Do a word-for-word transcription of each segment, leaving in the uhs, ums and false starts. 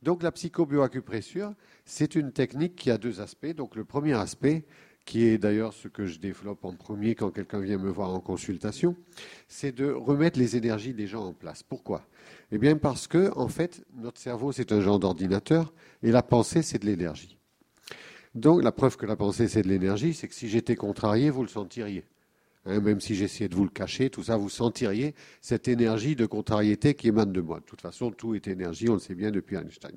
Donc la psychobioacupressure, c'est une technique qui a deux aspects. Donc le premier aspect, qui est d'ailleurs ce que je développe en premier quand quelqu'un vient me voir en consultation, c'est de remettre les énergies des gens en place. Pourquoi ? Eh bien parce que, en fait, notre cerveau, c'est un genre d'ordinateur et la pensée, c'est de l'énergie. Donc la preuve que la pensée, c'est de l'énergie, c'est que si j'étais contrarié, vous le sentiriez. Hein, même si j'essayais de vous le cacher, tout ça, vous sentiriez cette énergie de contrariété qui émane de moi. De toute façon, tout est énergie, on le sait bien depuis Einstein.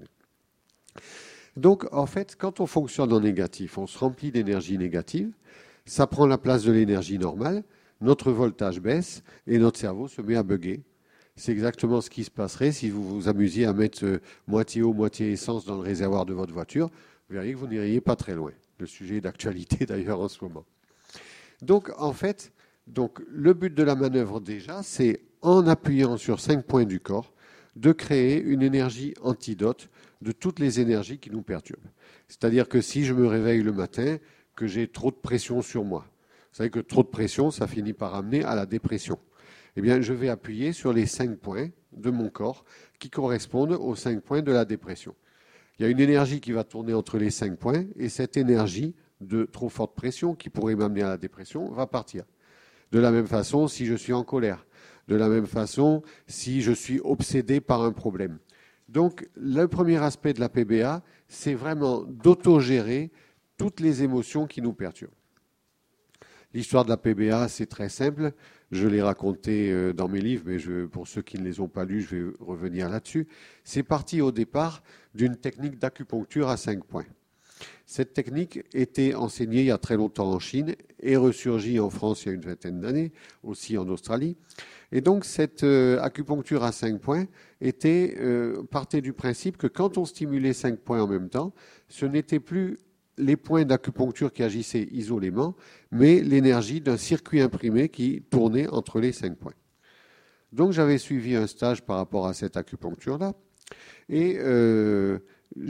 Donc, en fait, quand on fonctionne en négatif, on se remplit d'énergie négative, ça prend la place de l'énergie normale, notre voltage baisse et notre cerveau se met à bugger. C'est exactement ce qui se passerait si vous vous amusiez à mettre euh, moitié eau, moitié essence dans le réservoir de votre voiture. Vous verriez que vous n'iriez pas très loin. Le sujet est d'actualité d'ailleurs en ce moment. Donc, en fait, donc, le but de la manœuvre déjà, c'est en appuyant sur cinq points du corps, de créer une énergie antidote de toutes les énergies qui nous perturbent. C'est-à-dire que si je me réveille le matin, que j'ai trop de pression sur moi, vous savez que trop de pression, ça finit par amener à la dépression. Eh bien, je vais appuyer sur les cinq points de mon corps qui correspondent aux cinq points de la dépression. Il y a une énergie qui va tourner entre les cinq points et cette énergie de trop forte pression qui pourrait m'amener à la dépression va partir. De la même façon, si je suis en colère. De la même façon, si je suis obsédé par un problème. Donc, le premier aspect de la P B A, c'est vraiment d'autogérer toutes les émotions qui nous perturbent. L'histoire de la P B A, c'est très simple. Je l'ai raconté dans mes livres, mais je, pour ceux qui ne les ont pas lus, je vais revenir là-dessus. C'est parti au départ d'une technique d'acupuncture à cinq points. Cette technique était enseignée il y a très longtemps en Chine et ressurgit en France il y a une vingtaine d'années, aussi en Australie. Et donc cette euh, acupuncture à cinq points était, euh, partait du principe que quand on stimulait cinq points en même temps, ce n'était plus les points d'acupuncture qui agissaient isolément, mais l'énergie d'un circuit imprimé qui tournait entre les cinq points. Donc j'avais suivi un stage par rapport à cette acupuncture-là et euh,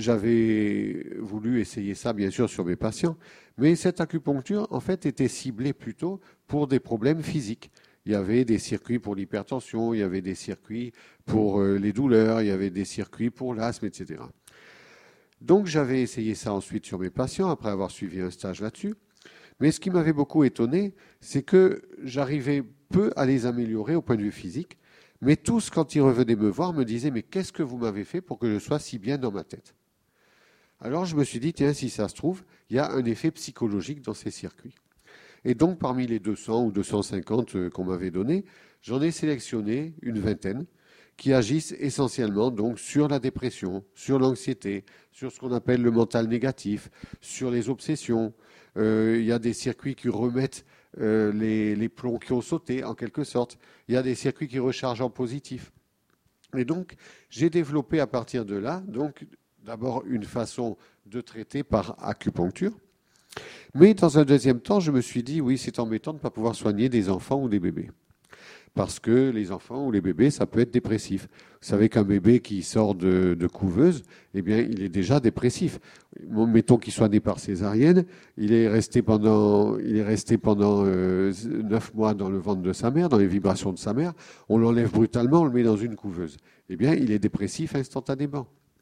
j'avais voulu essayer ça, bien sûr, sur mes patients. Mais cette acupuncture, en fait, était ciblée plutôt pour des problèmes physiques. Il y avait des circuits pour l'hypertension, il y avait des circuits pour euh, les douleurs, il y avait des circuits pour l'asthme, et cetera. Donc, j'avais essayé ça ensuite sur mes patients, après avoir suivi un stage là-dessus. Mais ce qui m'avait beaucoup étonné, c'est que j'arrivais peu à les améliorer au point de vue physique. Mais tous, quand ils revenaient me voir, me disaient « Mais qu'est-ce que vous m'avez fait pour que je sois si bien dans ma tête ?» Alors je me suis dit « Tiens, si ça se trouve, il y a un effet psychologique dans ces circuits. » Et donc, parmi les deux cents ou deux cent cinquante qu'on m'avait donnés, j'en ai sélectionné une vingtaine qui agissent essentiellement donc sur la dépression, sur l'anxiété, sur ce qu'on appelle le mental négatif, sur les obsessions. Euh, il y a des circuits qui remettent Euh, les, les plombs qui ont sauté, en quelque sorte. Il y a des circuits qui rechargent en positif. Et donc, j'ai développé à partir de là, donc, d'abord une façon de traiter par acupuncture. Mais dans un deuxième temps, je me suis dit, oui, c'est embêtant de ne pas pouvoir soigner des enfants ou des bébés. Parce que les enfants ou les bébés, ça peut être dépressif. Vous savez qu'un bébé qui sort de, de couveuse, eh bien, il est déjà dépressif. Mettons qu'il soit né par césarienne, il est resté pendant, il est resté pendant euh, neuf mois dans le ventre de sa mère, dans les vibrations de sa mère. On l'enlève brutalement, on le met dans une couveuse. Eh bien, il est dépressif instantanément.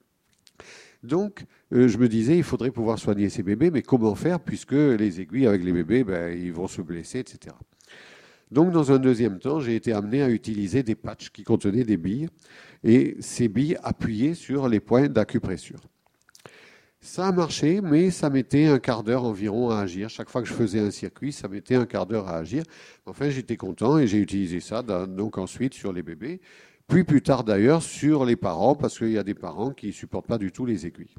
Donc, euh, je me disais, il faudrait pouvoir soigner ces bébés, mais comment faire puisque les aiguilles avec les bébés, ben, ils vont se blesser, et cetera. Donc, dans un deuxième temps, j'ai été amené à utiliser des patchs qui contenaient des billes et ces billes appuyaient sur les points d'acupressure. Ça a marché, mais ça mettait un quart d'heure environ à agir. Chaque fois que je faisais un circuit, ça mettait un quart d'heure à agir. Enfin, j'étais content et j'ai utilisé ça donc ensuite sur les bébés, puis plus tard d'ailleurs sur les parents, parce qu'il y a des parents qui ne supportent pas du tout les aiguilles.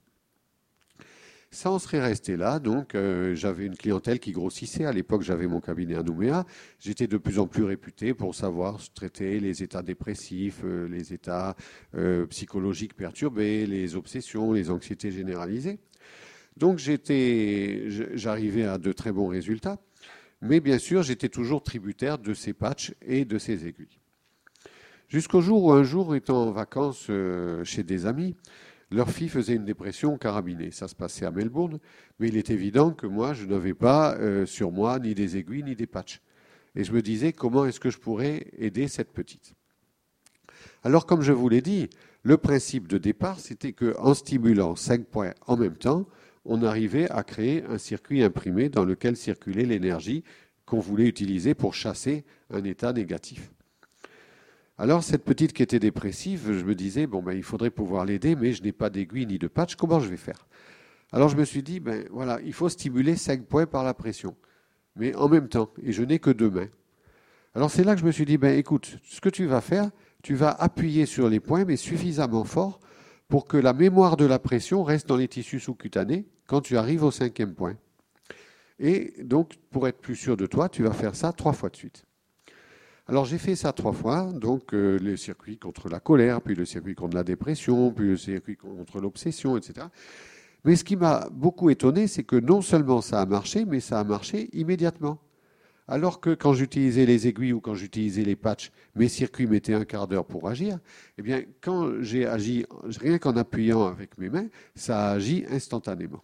Ça en serait resté là, donc euh, j'avais une clientèle qui grossissait. À l'époque, j'avais mon cabinet à Nouméa. J'étais de plus en plus réputé pour savoir traiter les états dépressifs, euh, les états euh, psychologiques perturbés, les obsessions, les anxiétés généralisées. Donc j'étais, j'arrivais à de très bons résultats, mais bien sûr, j'étais toujours tributaire de ces patchs et de ces aiguilles. Jusqu'au jour où un jour, étant en vacances euh, chez des amis, leur fille faisait une dépression carabinée. Ça se passait à Melbourne, mais il est évident que moi, je n'avais pas euh, sur moi ni des aiguilles ni des patchs. Et je me disais, comment est-ce que je pourrais aider cette petite ? Alors, comme je vous l'ai dit, Le principe de départ, c'était qu'en stimulant cinq points en même temps, on arrivait à créer un circuit imprimé dans lequel circulait l'énergie qu'on voulait utiliser pour chasser un état négatif. Alors, cette petite qui était dépressive, je me disais, bon, ben, il faudrait pouvoir l'aider, mais je n'ai pas d'aiguille ni de patch, comment je vais faire? Alors, je me suis dit, ben, voilà, il faut stimuler cinq points par la pression, mais en même temps, et je n'ai que deux mains. Alors, c'est là que je me suis dit, ben, écoute, ce que tu vas faire, tu vas appuyer sur les points, mais suffisamment fort pour que la mémoire de la pression reste dans les tissus sous-cutanés quand tu arrives au cinquième point. Et donc, pour être plus sûr de toi, tu vas faire ça trois fois de suite. Alors, j'ai fait ça trois fois, donc euh, le circuit contre la colère, puis le circuit contre la dépression, puis le circuit contre l'obsession, et cetera. Mais ce qui m'a beaucoup étonné, c'est que non seulement ça a marché, mais ça a marché immédiatement. Alors que quand j'utilisais les aiguilles ou quand j'utilisais les patchs, mes circuits mettaient un quart d'heure pour agir. Eh bien, quand j'ai agi, rien qu'en appuyant avec mes mains, ça a agi instantanément.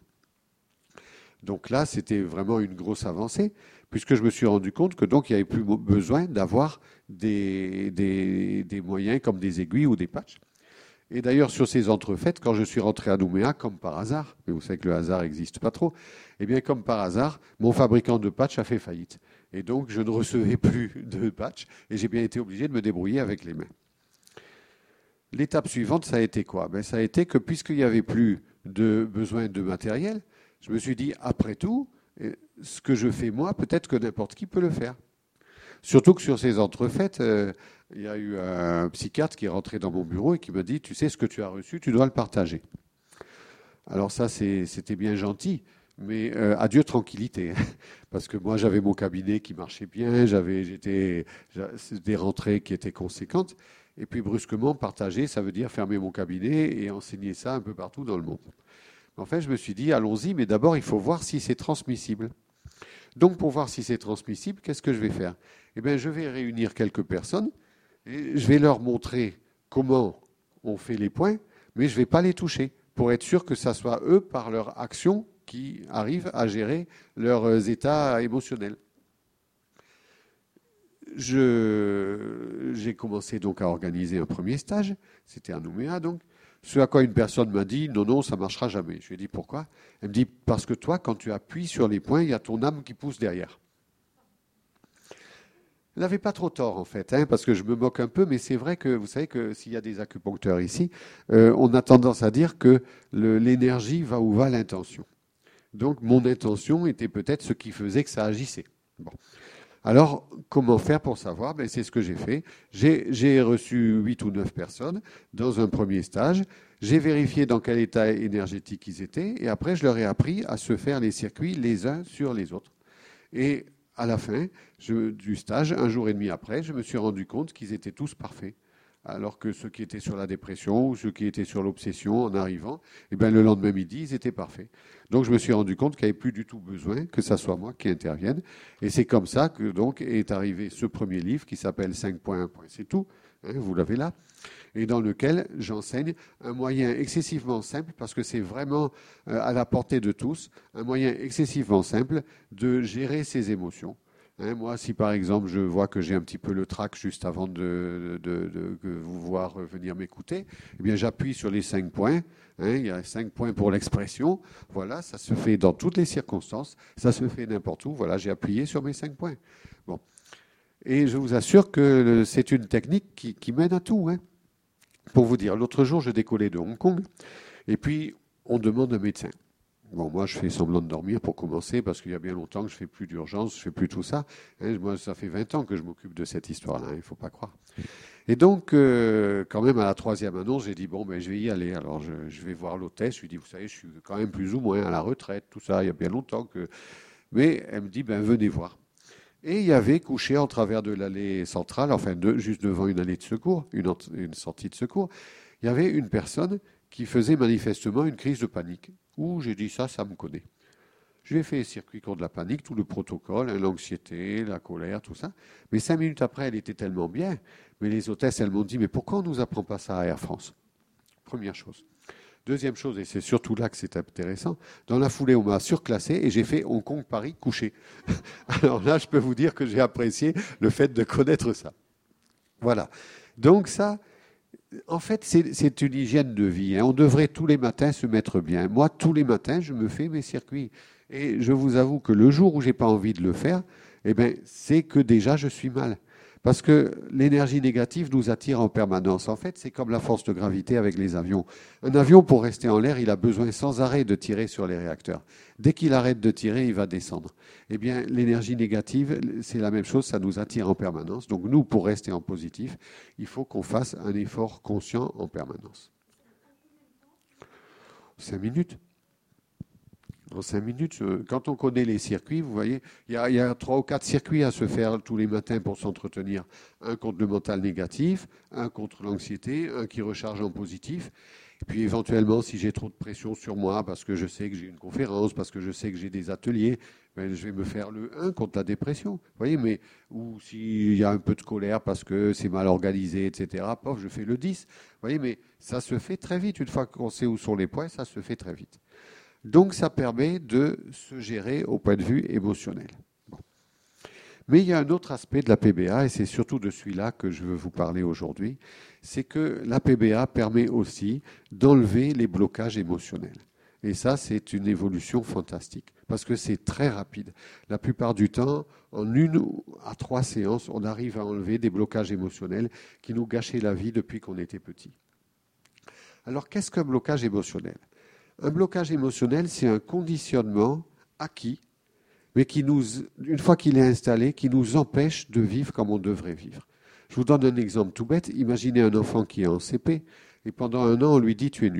Donc là, c'était vraiment une grosse avancée, puisque je me suis rendu compte que donc il n'y avait plus besoin d'avoir des, des, des moyens comme des aiguilles ou des patchs. Et d'ailleurs, sur ces entrefaites, quand je suis rentré à Nouméa, comme par hasard, mais vous savez que le hasard n'existe pas trop, eh bien, comme par hasard, mon fabricant de patchs a fait faillite. Et donc, je ne recevais plus de patchs et j'ai bien été obligé de me débrouiller avec les mains. L'étape suivante, ça a été quoi? Ben, ça a été que puisqu'il n'y avait plus de besoin de matériel, je me suis dit, après tout, ce que je fais moi, peut-être que n'importe qui peut le faire. Surtout que sur ces entrefaites, euh, il y a eu un psychiatre qui est rentré dans mon bureau et qui m'a dit, tu sais ce que tu as reçu, tu dois le partager. Alors ça, c'est, c'était bien gentil, mais euh, adieu tranquillité. Parce que moi, j'avais mon cabinet qui marchait bien, j'avais, j'étais, j'avais des rentrées qui étaient conséquentes. Et puis brusquement, partager, ça veut dire fermer mon cabinet et enseigner ça un peu partout dans le monde. En fait, je me suis dit, allons-y, mais d'abord, il faut voir si c'est transmissible. Donc, pour voir si c'est transmissible, qu'est-ce que je vais faire? Eh bien, je vais réunir quelques personnes et je vais leur montrer comment on fait les points, mais je ne vais pas les toucher pour être sûr que ce soit eux, par leur action, qui arrivent à gérer leurs états émotionnels. Je, j'ai commencé donc à organiser un premier stage, c'était à Nouméa donc, ce à quoi une personne m'a dit, non, non, ça ne marchera jamais. Je lui ai dit, pourquoi? Elle me dit, parce que toi, quand tu appuies sur les points, il y a ton âme qui pousse derrière. Elle n'avait pas trop tort, en fait, hein, parce que je me moque un peu, mais c'est vrai que, vous savez que s'il y a des acupuncteurs ici, euh, on a tendance à dire que le, l'énergie va où va l'intention. Donc, mon intention était peut-être ce qui faisait que ça agissait. Bon. Alors, comment faire pour savoir? Ben, c'est ce que j'ai fait. J'ai, j'ai reçu huit ou neuf personnes dans un premier stage. J'ai vérifié dans quel état énergétique ils étaient. Et après, je leur ai appris à se faire les circuits les uns sur les autres. Et à la fin je, du stage, un jour et demi après, je me suis rendu compte qu'ils étaient tous parfaits. Alors que ceux qui étaient sur la dépression ou ceux qui étaient sur l'obsession en arrivant, eh ben, le lendemain midi, ils étaient parfaits. Donc je me suis rendu compte qu'il n'y avait plus du tout besoin que ça soit moi qui intervienne. Et c'est comme ça que donc est arrivé ce premier livre qui s'appelle cinq points un point, c'est tout, hein, vous l'avez là, et dans lequel j'enseigne un moyen excessivement simple, parce que c'est vraiment euh, à la portée de tous, un moyen excessivement simple de gérer ses émotions. Hein, moi, si par exemple je vois que j'ai un petit peu le trac juste avant de, de, de, de vous voir venir m'écouter, eh bien j'appuie sur les cinq points. Hein, il y a cinq points pour l'expression. Voilà, ça se fait dans toutes les circonstances. Ça se fait n'importe où. Voilà, j'ai appuyé sur mes cinq points. Bon. Et je vous assure que c'est une technique qui, qui mène à tout. Hein. Pour vous dire, l'autre jour, je décollais de Hong Kong et puis on demande un médecin. Bon, moi, je fais semblant de dormir pour commencer, parce qu'il y a bien longtemps que je ne fais plus d'urgence, je ne fais plus tout ça. Hein, moi, ça fait vingt ans que je m'occupe de cette histoire-là, il hein, ne faut pas croire. Et donc, euh, quand même, à la troisième annonce, j'ai dit, bon, ben, je vais y aller. Alors, je, je vais voir l'hôtesse, je lui dis, vous savez, je suis quand même plus ou moins à la retraite, tout ça, il y a bien longtemps que... Mais elle me dit, ben, venez voir. Et il y avait couché en travers de l'allée centrale, enfin, de, juste devant une allée de secours, une, une sortie de secours, il y avait une personne qui faisait manifestement une crise de panique. Ouh, j'ai dit ça, ça me connaît. Je lui ai fait les circuits contre la panique, tout le protocole, hein, l'anxiété, la colère, tout ça. Mais cinq minutes après, elle était tellement bien. Mais les hôtesses, elles m'ont dit, mais pourquoi on ne nous apprend pas ça à Air France? Première chose. Deuxième chose, et c'est surtout là que c'est intéressant, dans la foulée, on m'a surclassé et j'ai fait Hong Kong-Paris couché. Alors là, je peux vous dire que j'ai apprécié le fait de connaître ça. Voilà. Donc ça... En fait, c'est, c'est une hygiène de vie, hein. On devrait tous les matins se mettre bien. Moi, tous les matins, je me fais mes circuits. Et je vous avoue que le jour où j'ai pas envie de le faire, eh ben, c'est que déjà je suis mal. Parce que l'énergie négative nous attire en permanence. En fait, c'est comme la force de gravité avec les avions. Un avion, pour rester en l'air, il a besoin sans arrêt de tirer sur les réacteurs. Dès qu'il arrête de tirer, il va descendre. Eh bien, l'énergie négative, c'est la même chose, ça nous attire en permanence. Donc nous, pour rester en positif, il faut qu'on fasse un effort conscient en permanence. Cinq minutes. En cinq minutes, quand on connaît les circuits, vous voyez, il y, a, il y a trois ou quatre circuits à se faire tous les matins pour s'entretenir. Un contre le mental négatif, un contre l'anxiété, un qui recharge en positif. Et puis éventuellement, si j'ai trop de pression sur moi, parce que je sais que j'ai une conférence, parce que je sais que j'ai des ateliers, ben, je vais me faire le un contre la dépression. Vous voyez, mais ou s'il y a un peu de colère parce que c'est mal organisé, et cetera, pof, je fais le dix. Vous voyez, mais ça se fait très vite. Une fois qu'on sait où sont les points, ça se fait très vite. Donc, ça permet de se gérer au point de vue émotionnel. Bon. Mais il y a un autre aspect de la P B A, et c'est surtout de celui-là que je veux vous parler aujourd'hui, c'est que la P B A permet aussi d'enlever les blocages émotionnels. Et ça, c'est une évolution fantastique, parce que c'est très rapide. La plupart du temps, en une à trois séances, on arrive à enlever des blocages émotionnels qui nous gâchaient la vie depuis qu'on était petit. Alors, qu'est-ce qu'un blocage émotionnel ? Un blocage émotionnel, c'est un conditionnement acquis, mais qui nous, une fois qu'il est installé, qui nous empêche de vivre comme on devrait vivre. Je vous donne un exemple tout bête. Imaginez un enfant qui est en C P, et pendant un an, on lui dit « tu es nul ».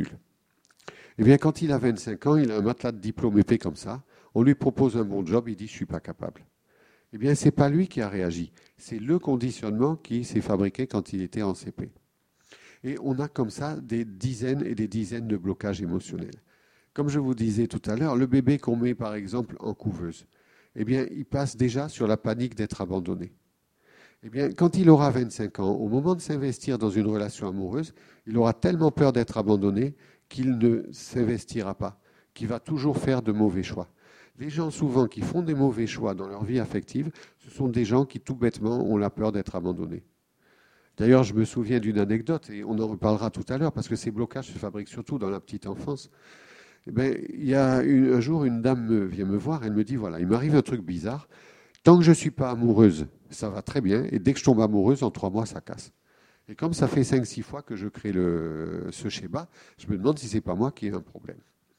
Eh bien, quand il a vingt-cinq ans, il a un matelas de diplôme épais comme ça, on lui propose un bon job, il dit « je ne suis pas capable ». Eh bien, ce n'est pas lui qui a réagi, c'est le conditionnement qui s'est fabriqué quand il était en C P. Et on a comme ça des dizaines et des dizaines de blocages émotionnels. Comme je vous disais tout à l'heure, le bébé qu'on met par exemple en couveuse, eh bien, il passe déjà sur la panique d'être abandonné. Eh bien, quand il aura vingt-cinq ans, au moment de s'investir dans une relation amoureuse, il aura tellement peur d'être abandonné qu'il ne s'investira pas, qu'il va toujours faire de mauvais choix. Les gens souvent qui font des mauvais choix dans leur vie affective, ce sont des gens qui tout bêtement ont la peur d'être abandonnés. D'ailleurs, je me souviens d'une anecdote, et on en reparlera tout à l'heure, parce que ces blocages se fabriquent surtout dans la petite enfance. Eh bien, il y a une, un jour, une dame me, vient me voir, elle me dit, voilà, il m'arrive un truc bizarre. Tant que je ne suis pas amoureuse, ça va très bien, et dès que je tombe amoureuse, en trois mois, ça casse. Et comme ça fait cinq six fois que je crée le, ce schéma, je me demande si ce n'est pas moi qui ai un problème.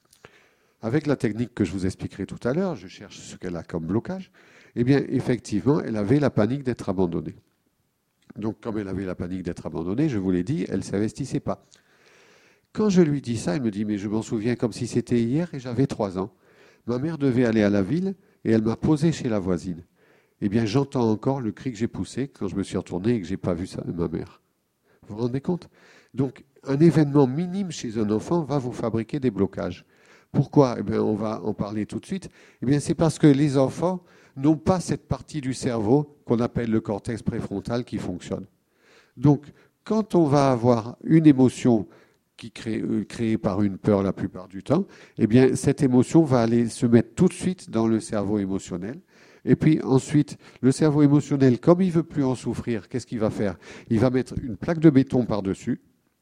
Avec la technique que je vous expliquerai tout à l'heure, je cherche ce qu'elle a comme blocage. Eh bien, effectivement, elle avait la panique d'être abandonnée. Donc, comme elle avait la panique d'être abandonnée, je vous l'ai dit, elle ne s'investissait pas. Quand je lui dis ça, elle me dit « mais je m'en souviens comme si c'était hier et j'avais trois ans. Ma mère devait aller à la ville et elle m'a posé chez la voisine. Eh bien, j'entends encore le cri que j'ai poussé quand je me suis retourné et que je n'ai pas vu ça, ma mère. » Vous vous rendez compte ? Donc, un événement minime chez un enfant va vous fabriquer des blocages. Pourquoi ? Eh bien, on va en parler tout de suite. Eh bien, c'est parce que les enfants n'ont pas cette partie du cerveau qu'on appelle le cortex préfrontal qui fonctionne. Donc, quand on va avoir une émotion qui crée, euh, créée par une peur la plupart du temps, eh bien, cette émotion va aller se mettre tout de suite dans le cerveau émotionnel. Et puis ensuite, le cerveau émotionnel, comme il ne veut plus en souffrir, qu'est-ce qu'il va faire ? Il va mettre une plaque de béton par-dessus.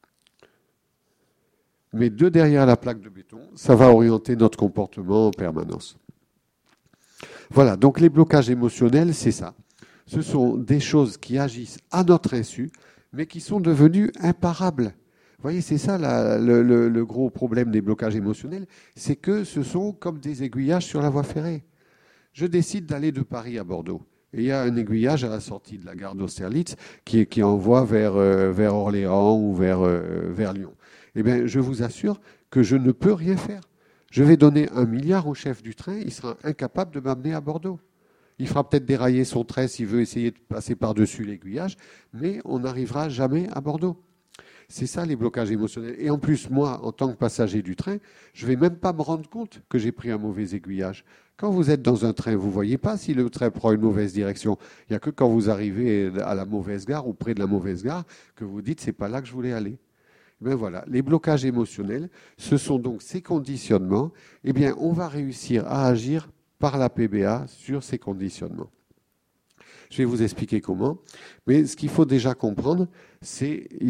Mais de derrière la plaque de béton, ça va orienter notre comportement en permanence. Voilà, donc les blocages émotionnels, c'est ça. Ce sont des choses qui agissent à notre insu, mais qui sont devenues imparables. Vous voyez, c'est ça la, le, le, le gros problème des blocages émotionnels, c'est que ce sont comme des aiguillages sur la voie ferrée. Je décide d'aller de Paris à Bordeaux. Et il y a un aiguillage à la sortie de la gare d'Austerlitz qui, qui envoie vers, euh, vers Orléans ou vers, euh, vers Lyon. Eh bien, je vous assure que je ne peux rien faire. Je vais donner un milliard au chef du train, il sera incapable de m'amener à Bordeaux. Il fera peut-être dérailler son train s'il veut essayer de passer par-dessus l'aiguillage, mais on n'arrivera jamais à Bordeaux. C'est ça les blocages émotionnels. Et en plus, moi, en tant que passager du train, je ne vais même pas me rendre compte que j'ai pris un mauvais aiguillage. Quand vous êtes dans un train, vous ne voyez pas si le train prend une mauvaise direction. Il n'y a que quand vous arrivez à la mauvaise gare ou près de la mauvaise gare que vous dites « c'est pas là que je voulais aller ». Ben voilà, les blocages émotionnels, ce sont donc ces conditionnements. Eh bien, on va réussir à agir par la P B A sur ces conditionnements. Je vais vous expliquer comment. Mais ce qu'il faut déjà comprendre, c'est qu'il y a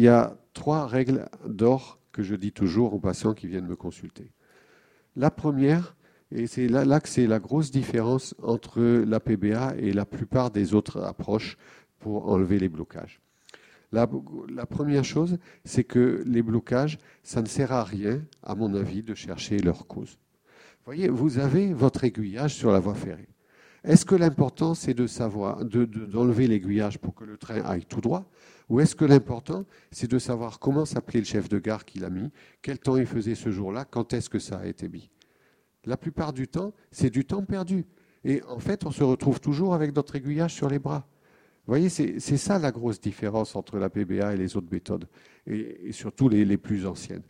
trois règles d'or que je dis toujours aux patients qui viennent me consulter. La première, et c'est là, là que c'est la grosse différence entre la P B A et la plupart des autres approches pour enlever les blocages. La, la première chose, c'est que les blocages, ça ne sert à rien, à mon avis, de chercher leur cause. Vous voyez, vous avez votre aiguillage sur la voie ferrée. Est-ce que l'important, c'est de savoir, de, de, d'enlever l'aiguillage pour que le train aille tout droit, ou est-ce que l'important, c'est de savoir comment s'appelait le chef de gare qui l'a mis, quel temps il faisait ce jour-là, quand est-ce que ça a été mis? La plupart du temps, c'est du temps perdu. Et en fait, on se retrouve toujours avec notre aiguillage sur les bras. Vous voyez, c'est, c'est ça la grosse différence entre la P B A et les autres méthodes, et, et surtout les, les plus anciennes.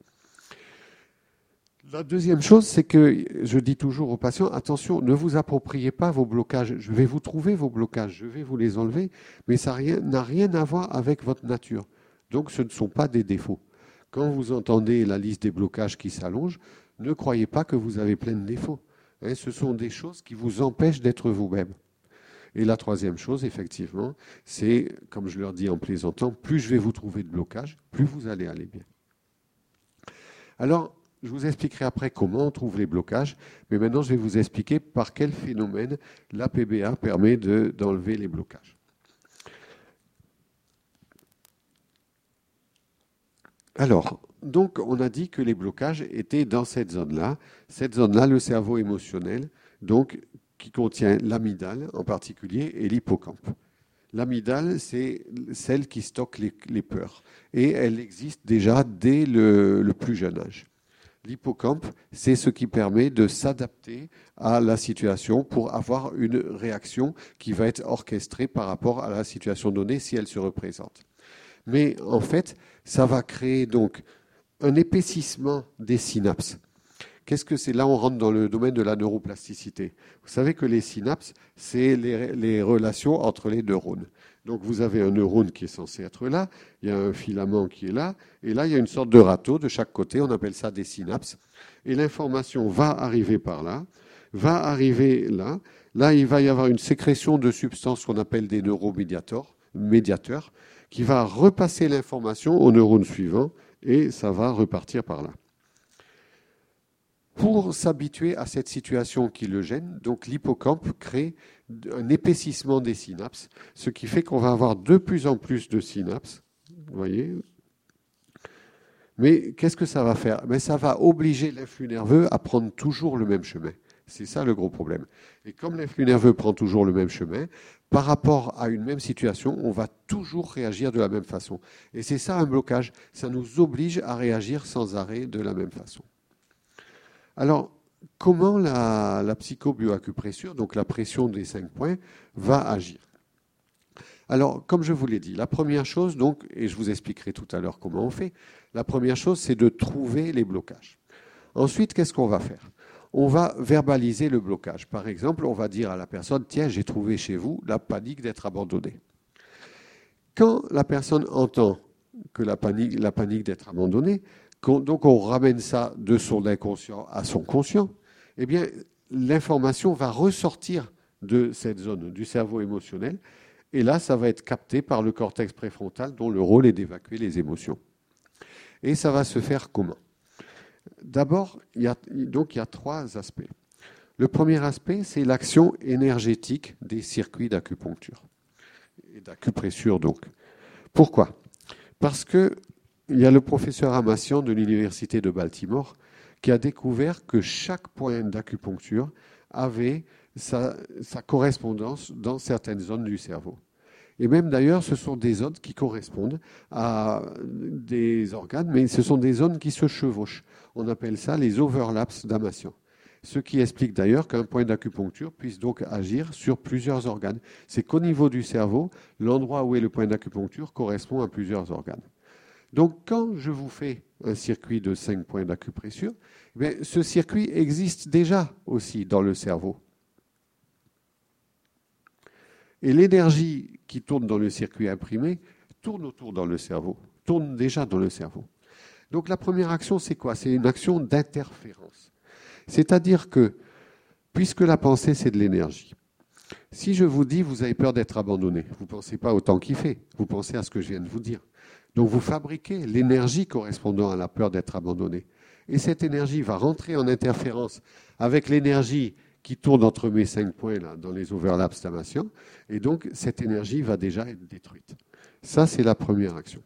La deuxième chose, c'est que je dis toujours aux patients, attention, ne vous appropriez pas vos blocages. Je vais vous trouver vos blocages, je vais vous les enlever, mais ça rien, n'a rien à voir avec votre nature. Donc ce ne sont pas des défauts. Quand vous entendez la liste des blocages qui s'allonge, ne croyez pas que vous avez plein de défauts. Hein, ce sont des choses qui vous empêchent d'être vous-même. Et la troisième chose, effectivement, c'est, comme je leur dis en plaisantant, plus je vais vous trouver de blocages, plus vous allez aller bien. Alors, je vous expliquerai après comment on trouve les blocages, mais maintenant je vais vous expliquer par quel phénomène la P B A permet de, d'enlever les blocages. Alors, donc on a dit que les blocages étaient dans cette zone-là, cette zone-là, le cerveau émotionnel, donc qui contient l'amygdale en particulier et l'hippocampe. L'amygdale, c'est celle qui stocke les, les peurs, et elle existe déjà dès le, le plus jeune âge. L'hippocampe, c'est ce qui permet de s'adapter à la situation pour avoir une réaction qui va être orchestrée par rapport à la situation donnée si elle se représente. Mais en fait, ça va créer donc un épaississement des synapses. Qu'est-ce que c'est? Là, on rentre dans le domaine de la neuroplasticité. Vous savez que les synapses, c'est les, les relations entre les neurones. Donc, vous avez un neurone qui est censé être là, il y a un filament qui est là, et là, il y a une sorte de râteau de chaque côté, on appelle ça des synapses. Et l'information va arriver par là, va arriver là. Là, il va y avoir une sécrétion de substances qu'on appelle des neuromédiateurs, médiateurs, qui va repasser l'information au neurone suivant, et ça va repartir par là. Pour s'habituer à cette situation qui le gêne, donc l'hippocampe crée un épaississement des synapses, ce qui fait qu'on va avoir de plus en plus de synapses. Vous voyez ? Mais qu'est-ce que ça va faire ? Mais ça va obliger l'influx nerveux à prendre toujours le même chemin. C'est ça le gros problème. Et comme l'influx nerveux prend toujours le même chemin, par rapport à une même situation, on va toujours réagir de la même façon. Et c'est ça un blocage. Ça nous oblige à réagir sans arrêt de la même façon. Alors, comment la, la psychobioacupressure, donc la pression des cinq points, va agir? Alors, comme je vous l'ai dit, la première chose, donc, et je vous expliquerai tout à l'heure comment on fait, la première chose, c'est de trouver les blocages. Ensuite, qu'est-ce qu'on va faire? On va verbaliser le blocage. Par exemple, on va dire à la personne, tiens, j'ai trouvé chez vous la panique d'être abandonné. Quand la personne entend que la panique, la panique d'être abandonné, donc on ramène ça de son inconscient à son conscient, eh bien l'information va ressortir de cette zone du cerveau émotionnel et là ça va être capté par le cortex préfrontal dont le rôle est d'évacuer les émotions. Et ça va se faire comment? D'abord, il y a, donc il y a trois aspects. Le premier aspect, c'est l'action énergétique des circuits d'acupuncture et d'acupressure donc. Pourquoi? Parce que il y a le professeur Amassian de l'Université de Baltimore qui a découvert que chaque point d'acupuncture avait sa, sa correspondance dans certaines zones du cerveau. Et même d'ailleurs, ce sont des zones qui correspondent à des organes, mais ce sont des zones qui se chevauchent. On appelle ça les overlaps d'Amassian. Ce qui explique d'ailleurs qu'un point d'acupuncture puisse donc agir sur plusieurs organes. C'est qu'au niveau du cerveau, l'endroit où est le point d'acupuncture correspond à plusieurs organes. Donc, quand je vous fais un circuit de cinq points d'acupressure, eh bien, ce circuit existe déjà aussi dans le cerveau. Et l'énergie qui tourne dans le circuit imprimé tourne autour dans le cerveau, tourne déjà dans le cerveau. Donc, la première action, c'est quoi? C'est une action d'interférence. C'est-à-dire que, puisque la pensée, c'est de l'énergie, si je vous dis, vous avez peur d'être abandonné, vous ne pensez pas au temps qu'il fait, vous pensez à ce que je viens de vous dire. Donc vous fabriquez l'énergie correspondant à la peur d'être abandonné. Et cette énergie va rentrer en interférence avec l'énergie qui tourne entre mes cinq points là, dans les overlaps Stamatian. Et donc cette énergie va déjà être détruite. Ça, c'est la première action.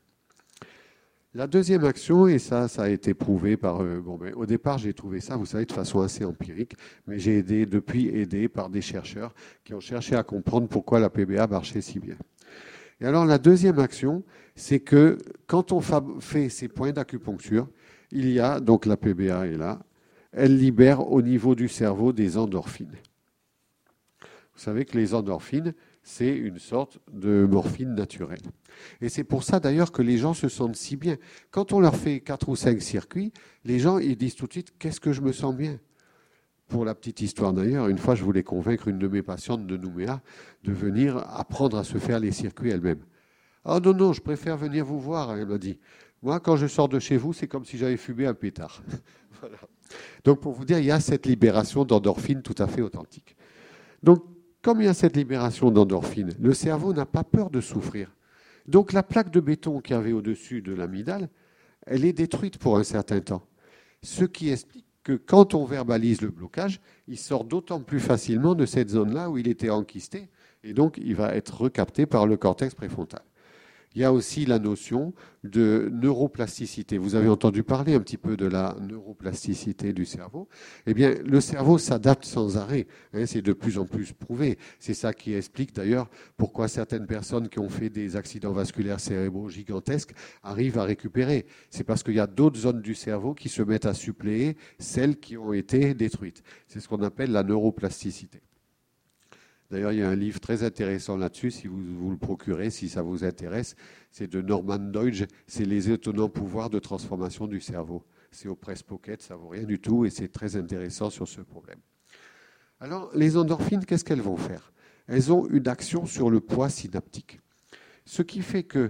La deuxième action, et ça, ça a été prouvé par... Euh, bon, ben, au départ, j'ai trouvé ça, vous savez, de façon assez empirique, mais j'ai aidé, depuis aidé par des chercheurs qui ont cherché à comprendre pourquoi la P B A marchait si bien. Et alors, la deuxième action, c'est que quand on fait ces points d'acupuncture, il y a, donc la P B A est là, elle libère au niveau du cerveau des endorphines. Vous savez que les endorphines, c'est une sorte de morphine naturelle. Et c'est pour ça d'ailleurs que les gens se sentent si bien. Quand on leur fait quatre ou cinq circuits, les gens ils disent tout de suite « qu'est-ce que je me sens bien ?» Pour la petite histoire d'ailleurs, une fois je voulais convaincre une de mes patientes de Nouméa de venir apprendre à se faire les circuits elle-même. « Ah non, non, je préfère venir vous voir », elle m'a dit. « Moi, quand je sors de chez vous, c'est comme si j'avais fumé un pétard. » Voilà. Donc pour vous dire, il y a cette libération d'endorphine tout à fait authentique. Donc, comme il y a cette libération d'endorphine, le cerveau n'a pas peur de souffrir. Donc la plaque de béton qu'il y avait au-dessus de l'amygdale, elle est détruite pour un certain temps. Ce qui explique que quand on verbalise le blocage, il sort d'autant plus facilement de cette zone-là où il était enquisté, et donc il va être recapté par le cortex préfrontal. Il y a aussi la notion de neuroplasticité. Vous avez entendu parler un petit peu de la neuroplasticité du cerveau. Eh bien, le cerveau s'adapte sans arrêt. Hein, c'est de plus en plus prouvé. C'est ça qui explique d'ailleurs pourquoi certaines personnes qui ont fait des accidents vasculaires cérébraux gigantesques arrivent à récupérer. C'est parce qu'il y a d'autres zones du cerveau qui se mettent à suppléer celles qui ont été détruites. C'est ce qu'on appelle la neuroplasticité. D'ailleurs, il y a un livre très intéressant là-dessus, si vous vous le procurez, si ça vous intéresse. C'est de Norman Deutsch, c'est les étonnants pouvoirs de transformation du cerveau. C'est au Press Pocket, ça ne vaut rien du tout et c'est très intéressant sur ce problème. Alors, les endorphines, qu'est-ce qu'elles vont faire? Elles ont une action sur le poids synaptique. Ce qui fait qu'elles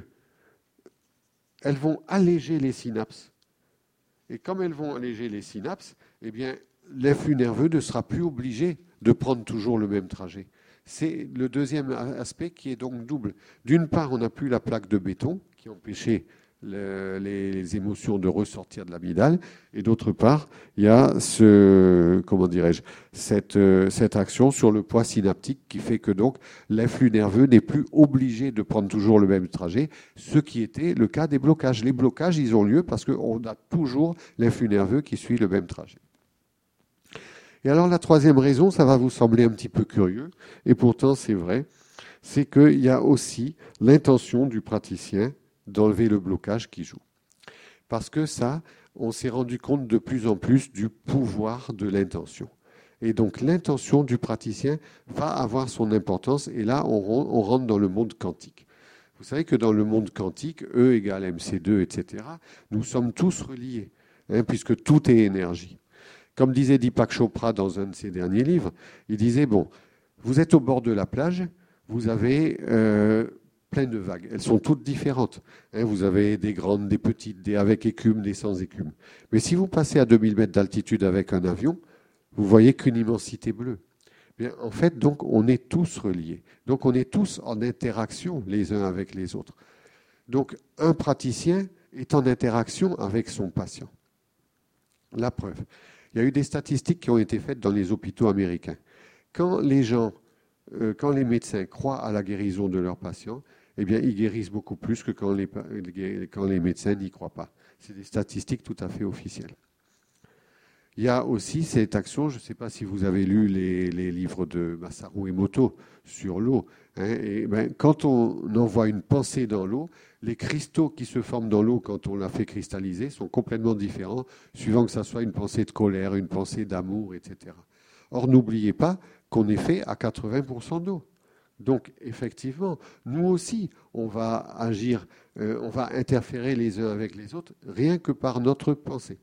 vont alléger les synapses. Et comme elles vont alléger les synapses, eh bien, l'influx nerveux ne sera plus obligé de prendre toujours le même trajet. C'est le deuxième aspect qui est donc double. D'une part, on n'a plus la plaque de béton qui empêchait le, les, les émotions de ressortir de l'amygdale. Et d'autre part, il y a ce, comment dirais-je, cette, cette action sur le poids synaptique qui fait que donc l'influx nerveux n'est plus obligé de prendre toujours le même trajet, ce qui était le cas des blocages. Les blocages, ils ont lieu parce qu'on a toujours l'influx nerveux qui suit le même trajet. Et alors la troisième raison, ça va vous sembler un petit peu curieux, et pourtant c'est vrai, c'est qu'il y a aussi l'intention du praticien d'enlever le blocage qui joue. Parce que ça, on s'est rendu compte de plus en plus du pouvoir de l'intention. Et donc l'intention du praticien va avoir son importance, et là on rentre dans le monde quantique. Vous savez que dans le monde quantique, E égale M C deux, et cetera, nous sommes tous reliés, hein, puisque tout est énergie. Comme disait Deepak Chopra dans un de ses derniers livres, il disait, bon, vous êtes au bord de la plage, vous avez euh, plein de vagues. Elles sont toutes différentes. Hein, vous avez des grandes, des petites, des avec écume, des sans écume. Mais si vous passez à deux mille mètres d'altitude avec un avion, vous voyez qu'une immensité bleue. Bien, en fait, donc, on est tous reliés. Donc, on est tous en interaction les uns avec les autres. Donc, un praticien est en interaction avec son patient. La preuve. Il y a eu des statistiques qui ont été faites dans les hôpitaux américains. Quand les gens, euh, quand les médecins croient à la guérison de leurs patients, eh bien, ils guérissent beaucoup plus que quand les, quand les médecins n'y croient pas. C'est des statistiques tout à fait officielles. Il y a aussi cette action, je ne sais pas si vous avez lu les, les livres de Masaru Emoto sur l'eau. Hein, et ben, quand on envoie une pensée dans l'eau, les cristaux qui se forment dans l'eau quand on la fait cristalliser sont complètement différents, suivant que ça soit une pensée de colère, une pensée d'amour, et cetera. Or, n'oubliez pas qu'on est fait à quatre-vingts pour cent d'eau. Donc, effectivement, nous aussi, on va agir, euh, on va interférer les uns avec les autres, rien que par notre pensée.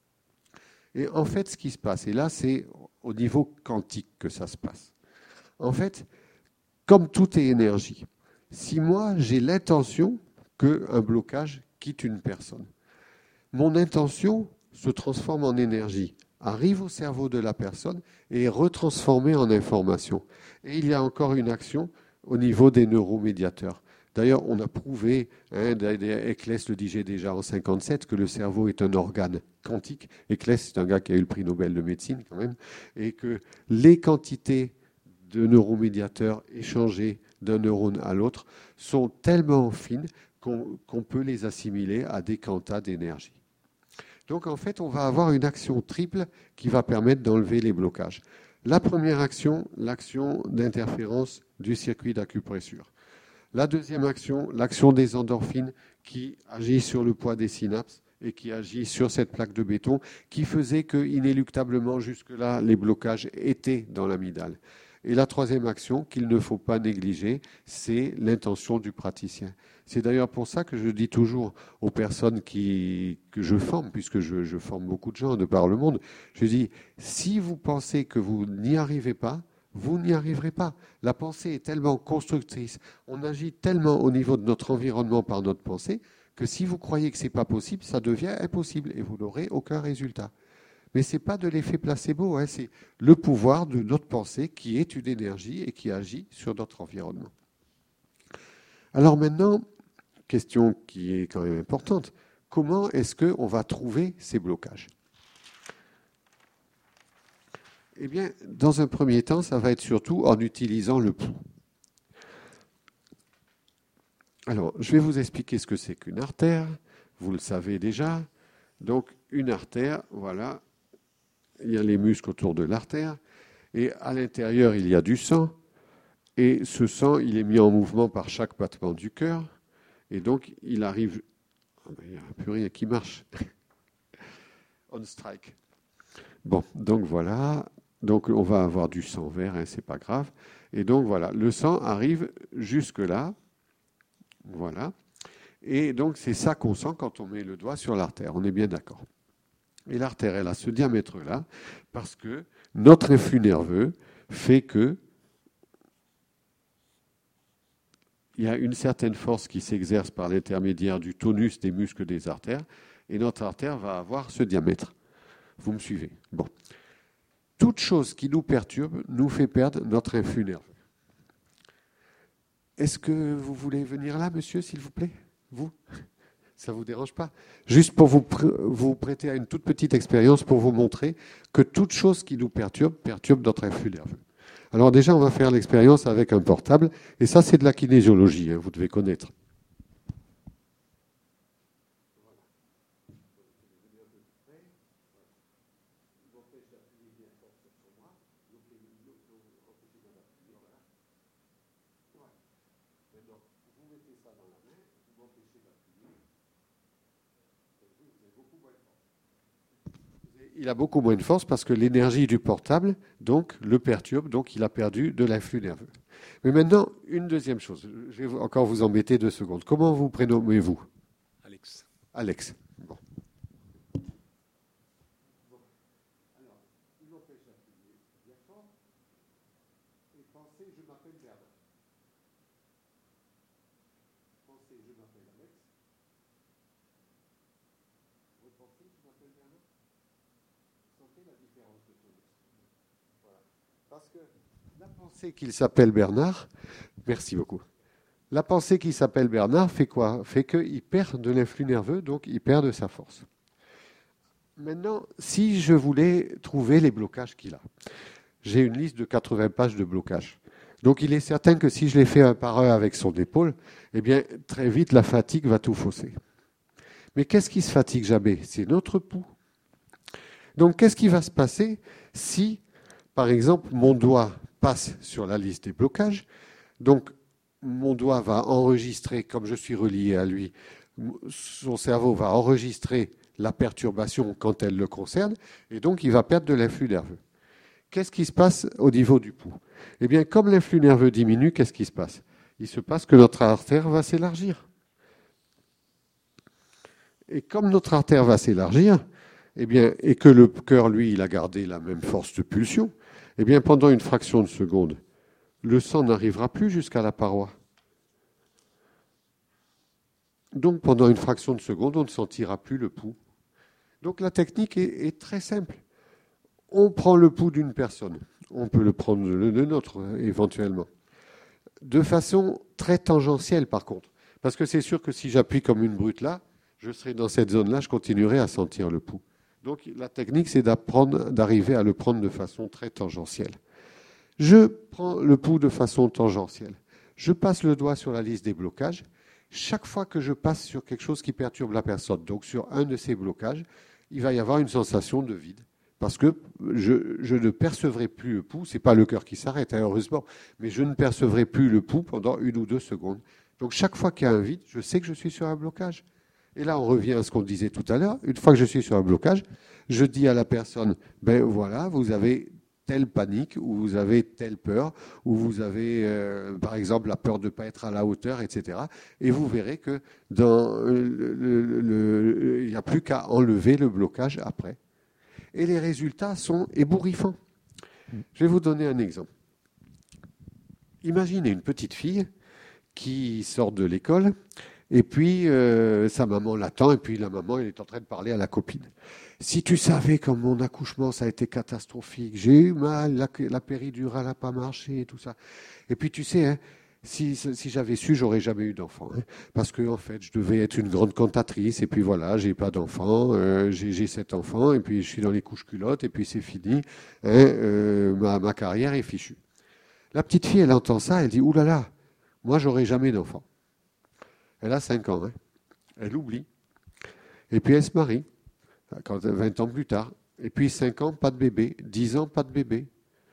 Et en fait, ce qui se passe, et là, c'est au niveau quantique que ça se passe. En fait, comme tout est énergie, si moi, j'ai l'intention qu'un blocage quitte une personne, mon intention se transforme en énergie, arrive au cerveau de la personne et est retransformée en information. Et il y a encore une action au niveau des neuromédiateurs. D'ailleurs, on a prouvé, hein, Eccles le disait déjà en cinquante-sept, que le cerveau est un organe quantique. Eccles, c'est un gars qui a eu le prix Nobel de médecine quand même, et que les quantités de neuromédiateurs échangés d'un neurone à l'autre sont tellement fines qu'on, qu'on peut les assimiler à des quantas d'énergie. Donc en fait, on va avoir une action triple qui va permettre d'enlever les blocages. La première action, l'action d'interférence du circuit d'acupressure. La deuxième action, l'action des endorphines qui agit sur le poids des synapses et qui agit sur cette plaque de béton qui faisait que, inéluctablement, jusque-là, les blocages étaient dans l'amygdale. Et la troisième action qu'il ne faut pas négliger, c'est l'intention du praticien. C'est d'ailleurs pour ça que je dis toujours aux personnes qui, que je forme, puisque je, je forme beaucoup de gens de par le monde, je dis, si vous pensez que vous n'y arrivez pas, vous n'y arriverez pas. La pensée est tellement constructrice, on agit tellement au niveau de notre environnement par notre pensée, que si vous croyez que ce n'est pas possible, ça devient impossible et vous n'aurez aucun résultat. Mais ce n'est pas de l'effet placebo, hein, c'est le pouvoir de notre pensée qui est une énergie et qui agit sur notre environnement. Alors maintenant, question qui est quand même importante, comment est-ce qu'on va trouver ces blocages ? Eh bien, dans un premier temps, ça va être surtout en utilisant le pouls. Alors, je vais vous expliquer ce que c'est qu'une artère. Vous le savez déjà. Donc, une artère, voilà, il y a les muscles autour de l'artère. Et à l'intérieur, il y a du sang. Et ce sang, il est mis en mouvement par chaque battement du cœur. Et donc, il arrive... Oh ben, il n'y a plus rien qui marche. On strike. Bon, donc voilà... Donc, on va avoir du sang vert, hein, c'est pas grave. Et donc, voilà, le sang arrive jusque-là. Voilà. Et donc, c'est ça qu'on sent quand on met le doigt sur l'artère. On est bien d'accord. Et l'artère, elle a ce diamètre-là parce que notre influx nerveux fait que il y a une certaine force qui s'exerce par l'intermédiaire du tonus des muscles des artères. Et notre artère va avoir ce diamètre. Vous me suivez ? Bon. Toute chose qui nous perturbe nous fait perdre notre influx nerveux. Est-ce que vous voulez venir là, monsieur, s'il vous plaît ? Vous ? Ça ne vous dérange pas ? Juste pour vous, pr- vous prêter à une toute petite expérience pour vous montrer que toute chose qui nous perturbe, perturbe notre influx nerveux. Alors déjà, on va faire l'expérience avec un portable. Et ça, c'est de la kinésiologie, hein, vous devez connaître. Il a beaucoup moins de force parce que l'énergie du portable, donc, le perturbe, donc il a perdu de l'influx nerveux. Mais maintenant, une deuxième chose. Je vais encore vous embêter deux secondes. Comment vous prénommez-vous ? Alex. Alex. Bon. Parce que la pensée qu'il s'appelle Bernard, merci beaucoup. La pensée qui s'appelle Bernard fait quoi ? Fait qu'il perd de l'influx nerveux, donc il perd de sa force. Maintenant, si je voulais trouver les blocages qu'il a, j'ai une liste de quatre-vingts pages de blocages. Donc il est certain que si je les fais un par un avec son épaule, eh bien très vite la fatigue va tout fausser. Mais qu'est-ce qui se fatigue jamais ? C'est notre pouls. Donc qu'est-ce qui va se passer si, par exemple, mon doigt passe sur la liste des blocages ? Donc mon doigt va enregistrer, comme je suis relié à lui, son cerveau va enregistrer la perturbation quand elle le concerne, et donc il va perdre de l'influx nerveux. Qu'est-ce qui se passe au niveau du pouls ? Eh bien, comme l'influx nerveux diminue, qu'est-ce qui se passe ? Il se passe que notre artère va s'élargir. Et comme notre artère va s'élargir, eh bien, et que le cœur, lui, il a gardé la même force de pulsion, eh bien, pendant une fraction de seconde, le sang n'arrivera plus jusqu'à la paroi. Donc, pendant une fraction de seconde, on ne sentira plus le pouls. Donc, la technique est, est très simple. On prend le pouls d'une personne. On peut le prendre le nôtre, éventuellement. de façon très tangentielle par contre. Parce que c'est sûr que si j'appuie comme une brute là, je serai dans cette zone-là, je continuerai à sentir le pouls. Donc la technique, c'est d'apprendre, d'arriver à le prendre de façon très tangentielle. Je prends le pouls de façon tangentielle. Je passe le doigt sur la liste des blocages. Chaque fois que je passe sur quelque chose qui perturbe la personne, donc sur un de ces blocages, il va y avoir une sensation de vide. Parce que je, je ne percevrai plus le pouls. Ce n'est pas le cœur qui s'arrête, hein, heureusement, mais je ne percevrai plus le pouls pendant une ou deux secondes. Donc chaque fois qu'il y a un vide, je sais que je suis sur un blocage. Et là, on revient à ce qu'on disait tout à l'heure. Une fois que je suis sur un blocage, je dis à la personne, ben voilà, vous avez telle panique, ou vous avez telle peur, ou vous avez, euh, par exemple, la peur de ne pas être à la hauteur, et cetera. Et vous verrez que dans le, le, le, il n'y a plus qu'à enlever le blocage après. Et les résultats sont ébouriffants. Je vais vous donner un exemple. Imaginez une petite fille qui sort de l'école, et puis euh, sa maman l'attend, et puis la maman elle est en train de parler à la copine. Si tu savais comme mon accouchement ça a été catastrophique, j'ai eu mal, la, la péridurale n'a pas marché et tout ça. Et puis tu sais, hein, si, si j'avais su, j'aurais jamais eu d'enfant, hein, parce que en fait je devais être une grande cantatrice, et puis voilà, j'ai pas d'enfant, euh, j'ai, j'ai sept enfants, et puis je suis dans les couches culottes, et puis c'est fini, hein, euh, ma, ma carrière est fichue. La petite fille, elle entend ça, elle dit oulala, là là, moi j'aurai jamais d'enfant. Elle a cinq ans, hein. Elle oublie. Et puis elle se marie, quand, vingt ans plus tard. Et puis cinq ans, pas de bébé. dix ans, pas de bébé.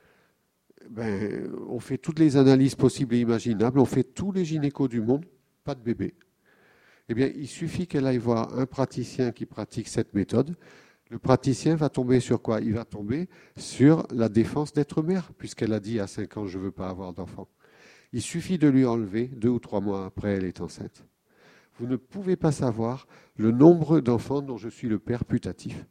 Ben, on fait toutes les analyses possibles et imaginables, on fait tous les gynécos du monde, pas de bébé. Eh bien, il suffit qu'elle aille voir un praticien qui pratique cette méthode. Le praticien va tomber sur quoi? Il va tomber sur la défense d'être mère, puisqu'elle a dit à cinq ans, je ne veux pas avoir d'enfant. Il suffit de lui enlever, deux ou trois mois après, elle est enceinte. Vous ne pouvez pas savoir le nombre d'enfants dont je suis le père putatif.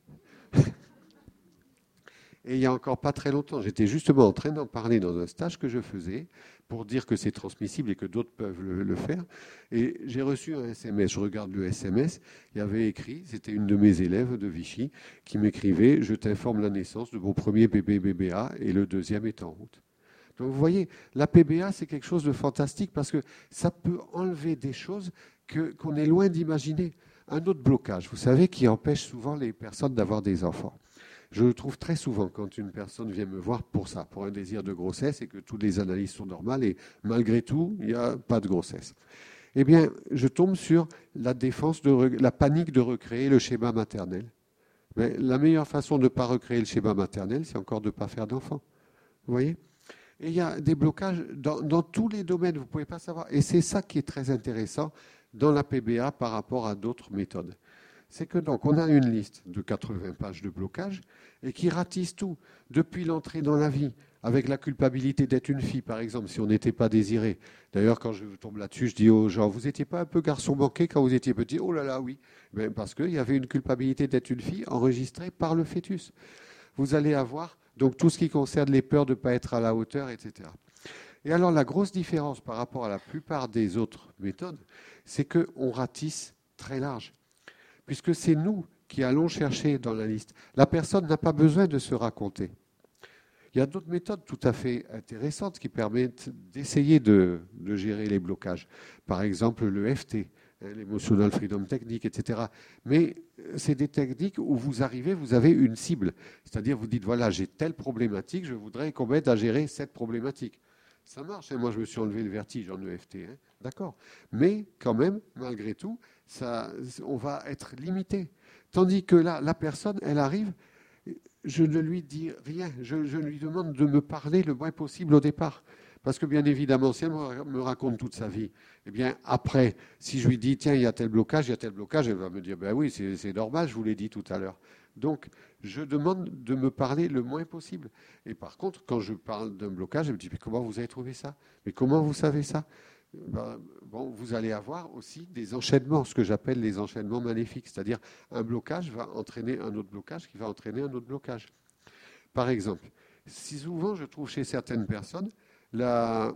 Et il n'y a encore pas très longtemps, j'étais justement en train d'en parler dans un stage que je faisais pour dire que c'est transmissible et que d'autres peuvent le, le faire. Et j'ai reçu un S M S, je regarde le S M S, il y avait écrit, c'était une de mes élèves de Vichy qui m'écrivait « Je t'informe la naissance de mon premier bébé B B A et le deuxième est en route ». Donc vous voyez, la P B A, c'est quelque chose de fantastique parce que ça peut enlever des choses que, qu'on est loin d'imaginer. Un autre blocage, vous savez, qui empêche souvent les personnes d'avoir des enfants. Je le trouve très souvent quand une personne vient me voir pour ça, pour un désir de grossesse et que toutes les analyses sont normales et malgré tout, il n'y a pas de grossesse. Eh bien, je tombe sur la défense, de, la panique de recréer le schéma maternel. Mais la meilleure façon de ne pas recréer le schéma maternel, c'est encore de ne pas faire d'enfant. Vous voyez ? Et il y a des blocages dans, dans tous les domaines, vous ne pouvez pas savoir. Et c'est ça qui est très intéressant dans la P B A par rapport à d'autres méthodes. C'est que donc on a une liste de quatre-vingts pages de blocage et qui ratisse tout, depuis l'entrée dans la vie, avec la culpabilité d'être une fille, par exemple, si on n'était pas désiré. D'ailleurs, quand je tombe là-dessus, je dis aux gens, vous n'étiez pas un peu garçon manqué quand vous étiez petit? Oh là là, oui. Ben, parce qu'il y avait une culpabilité d'être une fille enregistrée par le fœtus. Vous allez avoir donc tout ce qui concerne les peurs de ne pas être à la hauteur, et cetera. Et alors la grosse différence par rapport à la plupart des autres méthodes, c'est qu'on ratisse très large, puisque c'est nous qui allons chercher dans la liste. La personne n'a pas besoin de se raconter. Il y a d'autres méthodes tout à fait intéressantes qui permettent d'essayer de, de gérer les blocages. Par exemple le F T, l'Emotional Freedom Technique, et cetera. Mais c'est des techniques où vous arrivez, vous avez une cible. C'est-à-dire, vous dites, voilà, j'ai telle problématique, je voudrais qu'on m'aide à gérer cette problématique. Ça marche, hein. Moi je me suis enlevé le vertige en E F T, hein. D'accord. Mais quand même, malgré tout, ça, on va être limité. Tandis que là, la personne, elle arrive, je ne lui dis rien, je, je lui demande de me parler le moins possible au départ. Parce que bien évidemment, si elle me raconte toute sa vie, eh bien après, si je lui dis, tiens, il y a tel blocage, il y a tel blocage, elle va me dire, ben oui, c'est, c'est normal, je vous l'ai dit tout à l'heure. Donc, je demande de me parler le moins possible. Et par contre, quand je parle d'un blocage, elle me dit, mais comment vous avez trouvé ça? Mais comment vous savez ça? Ben, bon, vous allez avoir aussi des enchaînements, ce que j'appelle les enchaînements maléfiques. C'est-à-dire, un blocage va entraîner un autre blocage qui va entraîner un autre blocage. Par exemple, si souvent je trouve chez certaines personnes, La,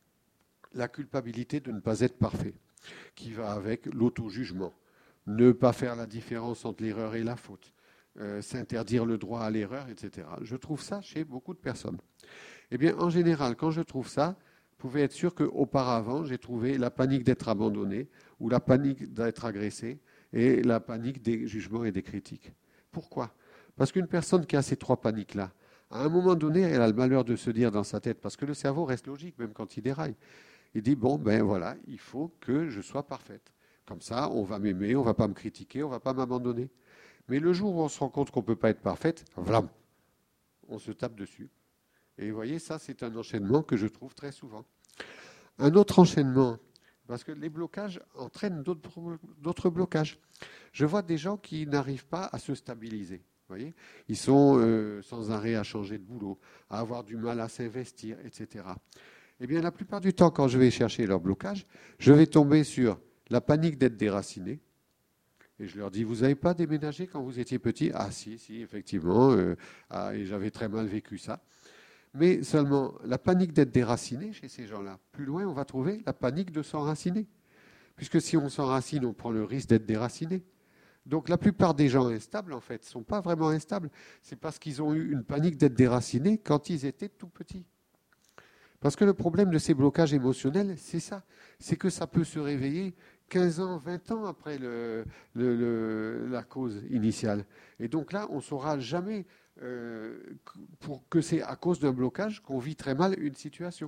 la culpabilité de ne pas être parfait, qui va avec l'auto-jugement, ne pas faire la différence entre l'erreur et la faute, euh, s'interdire le droit à l'erreur, et cetera. Je trouve ça chez beaucoup de personnes. Eh bien, en général, quand je trouve ça, pouvez être sûr qu'auparavant, j'ai trouvé la panique d'être abandonné ou la panique d'être agressé et la panique des jugements et des critiques. Pourquoi ? Parce qu'une personne qui a ces trois paniques-là, à un moment donné, elle a le malheur de se dire dans sa tête, parce que le cerveau reste logique même quand il déraille. Il dit, bon, ben voilà, il faut que je sois parfaite. Comme ça, on va m'aimer, on ne va pas me critiquer, on ne va pas m'abandonner. Mais le jour où on se rend compte qu'on ne peut pas être parfaite, vlam, on se tape dessus. Et vous voyez, ça, c'est un enchaînement que je trouve très souvent. Un autre enchaînement, parce que les blocages entraînent d'autres, d'autres blocages. Je vois des gens qui n'arrivent pas à se stabiliser. Vous voyez, ils sont euh, sans arrêt à changer de boulot, à avoir du mal à s'investir, et cetera. Eh bien, la plupart du temps, quand je vais chercher leur blocage, je vais tomber sur la panique d'être déraciné. Et je leur dis, vous n'avez pas déménagé quand vous étiez petit ? Ah si, si, effectivement, euh, ah, et j'avais très mal vécu ça. Mais seulement, la panique d'être déraciné chez ces gens-là, plus loin, on va trouver la panique de s'enraciner. Puisque si on s'enracine, on prend le risque d'être déraciné. Donc la plupart des gens instables, en fait, ne sont pas vraiment instables. C'est parce qu'ils ont eu une panique d'être déracinés quand ils étaient tout petits. Parce que le problème de ces blocages émotionnels, c'est ça. C'est que ça peut se réveiller quinze ans, vingt ans après le, le, le, la cause initiale. Et donc là, on ne saura jamais euh, pour que c'est à cause d'un blocage qu'on vit très mal une situation.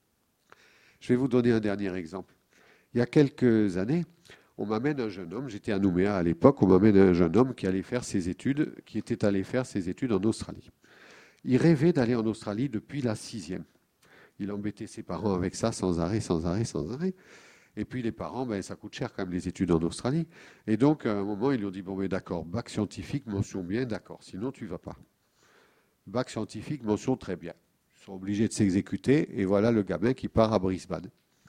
Je vais vous donner un dernier exemple. Il y a quelques années, on m'amène un jeune homme, j'étais à Nouméa à l'époque, on m'amène un jeune homme qui allait faire ses études, qui était allé faire ses études en Australie. Il rêvait d'aller en Australie depuis la sixième. Il embêtait ses parents avec ça sans arrêt, sans arrêt, sans arrêt. Et puis les parents, ben, ça coûte cher quand même les études en Australie. Et donc à un moment, ils lui ont dit, bon mais d'accord, bac scientifique, mention bien, d'accord, sinon tu ne vas pas. Bac scientifique, mention très bien. Ils sont obligés de s'exécuter et voilà le gamin qui part à Brisbane.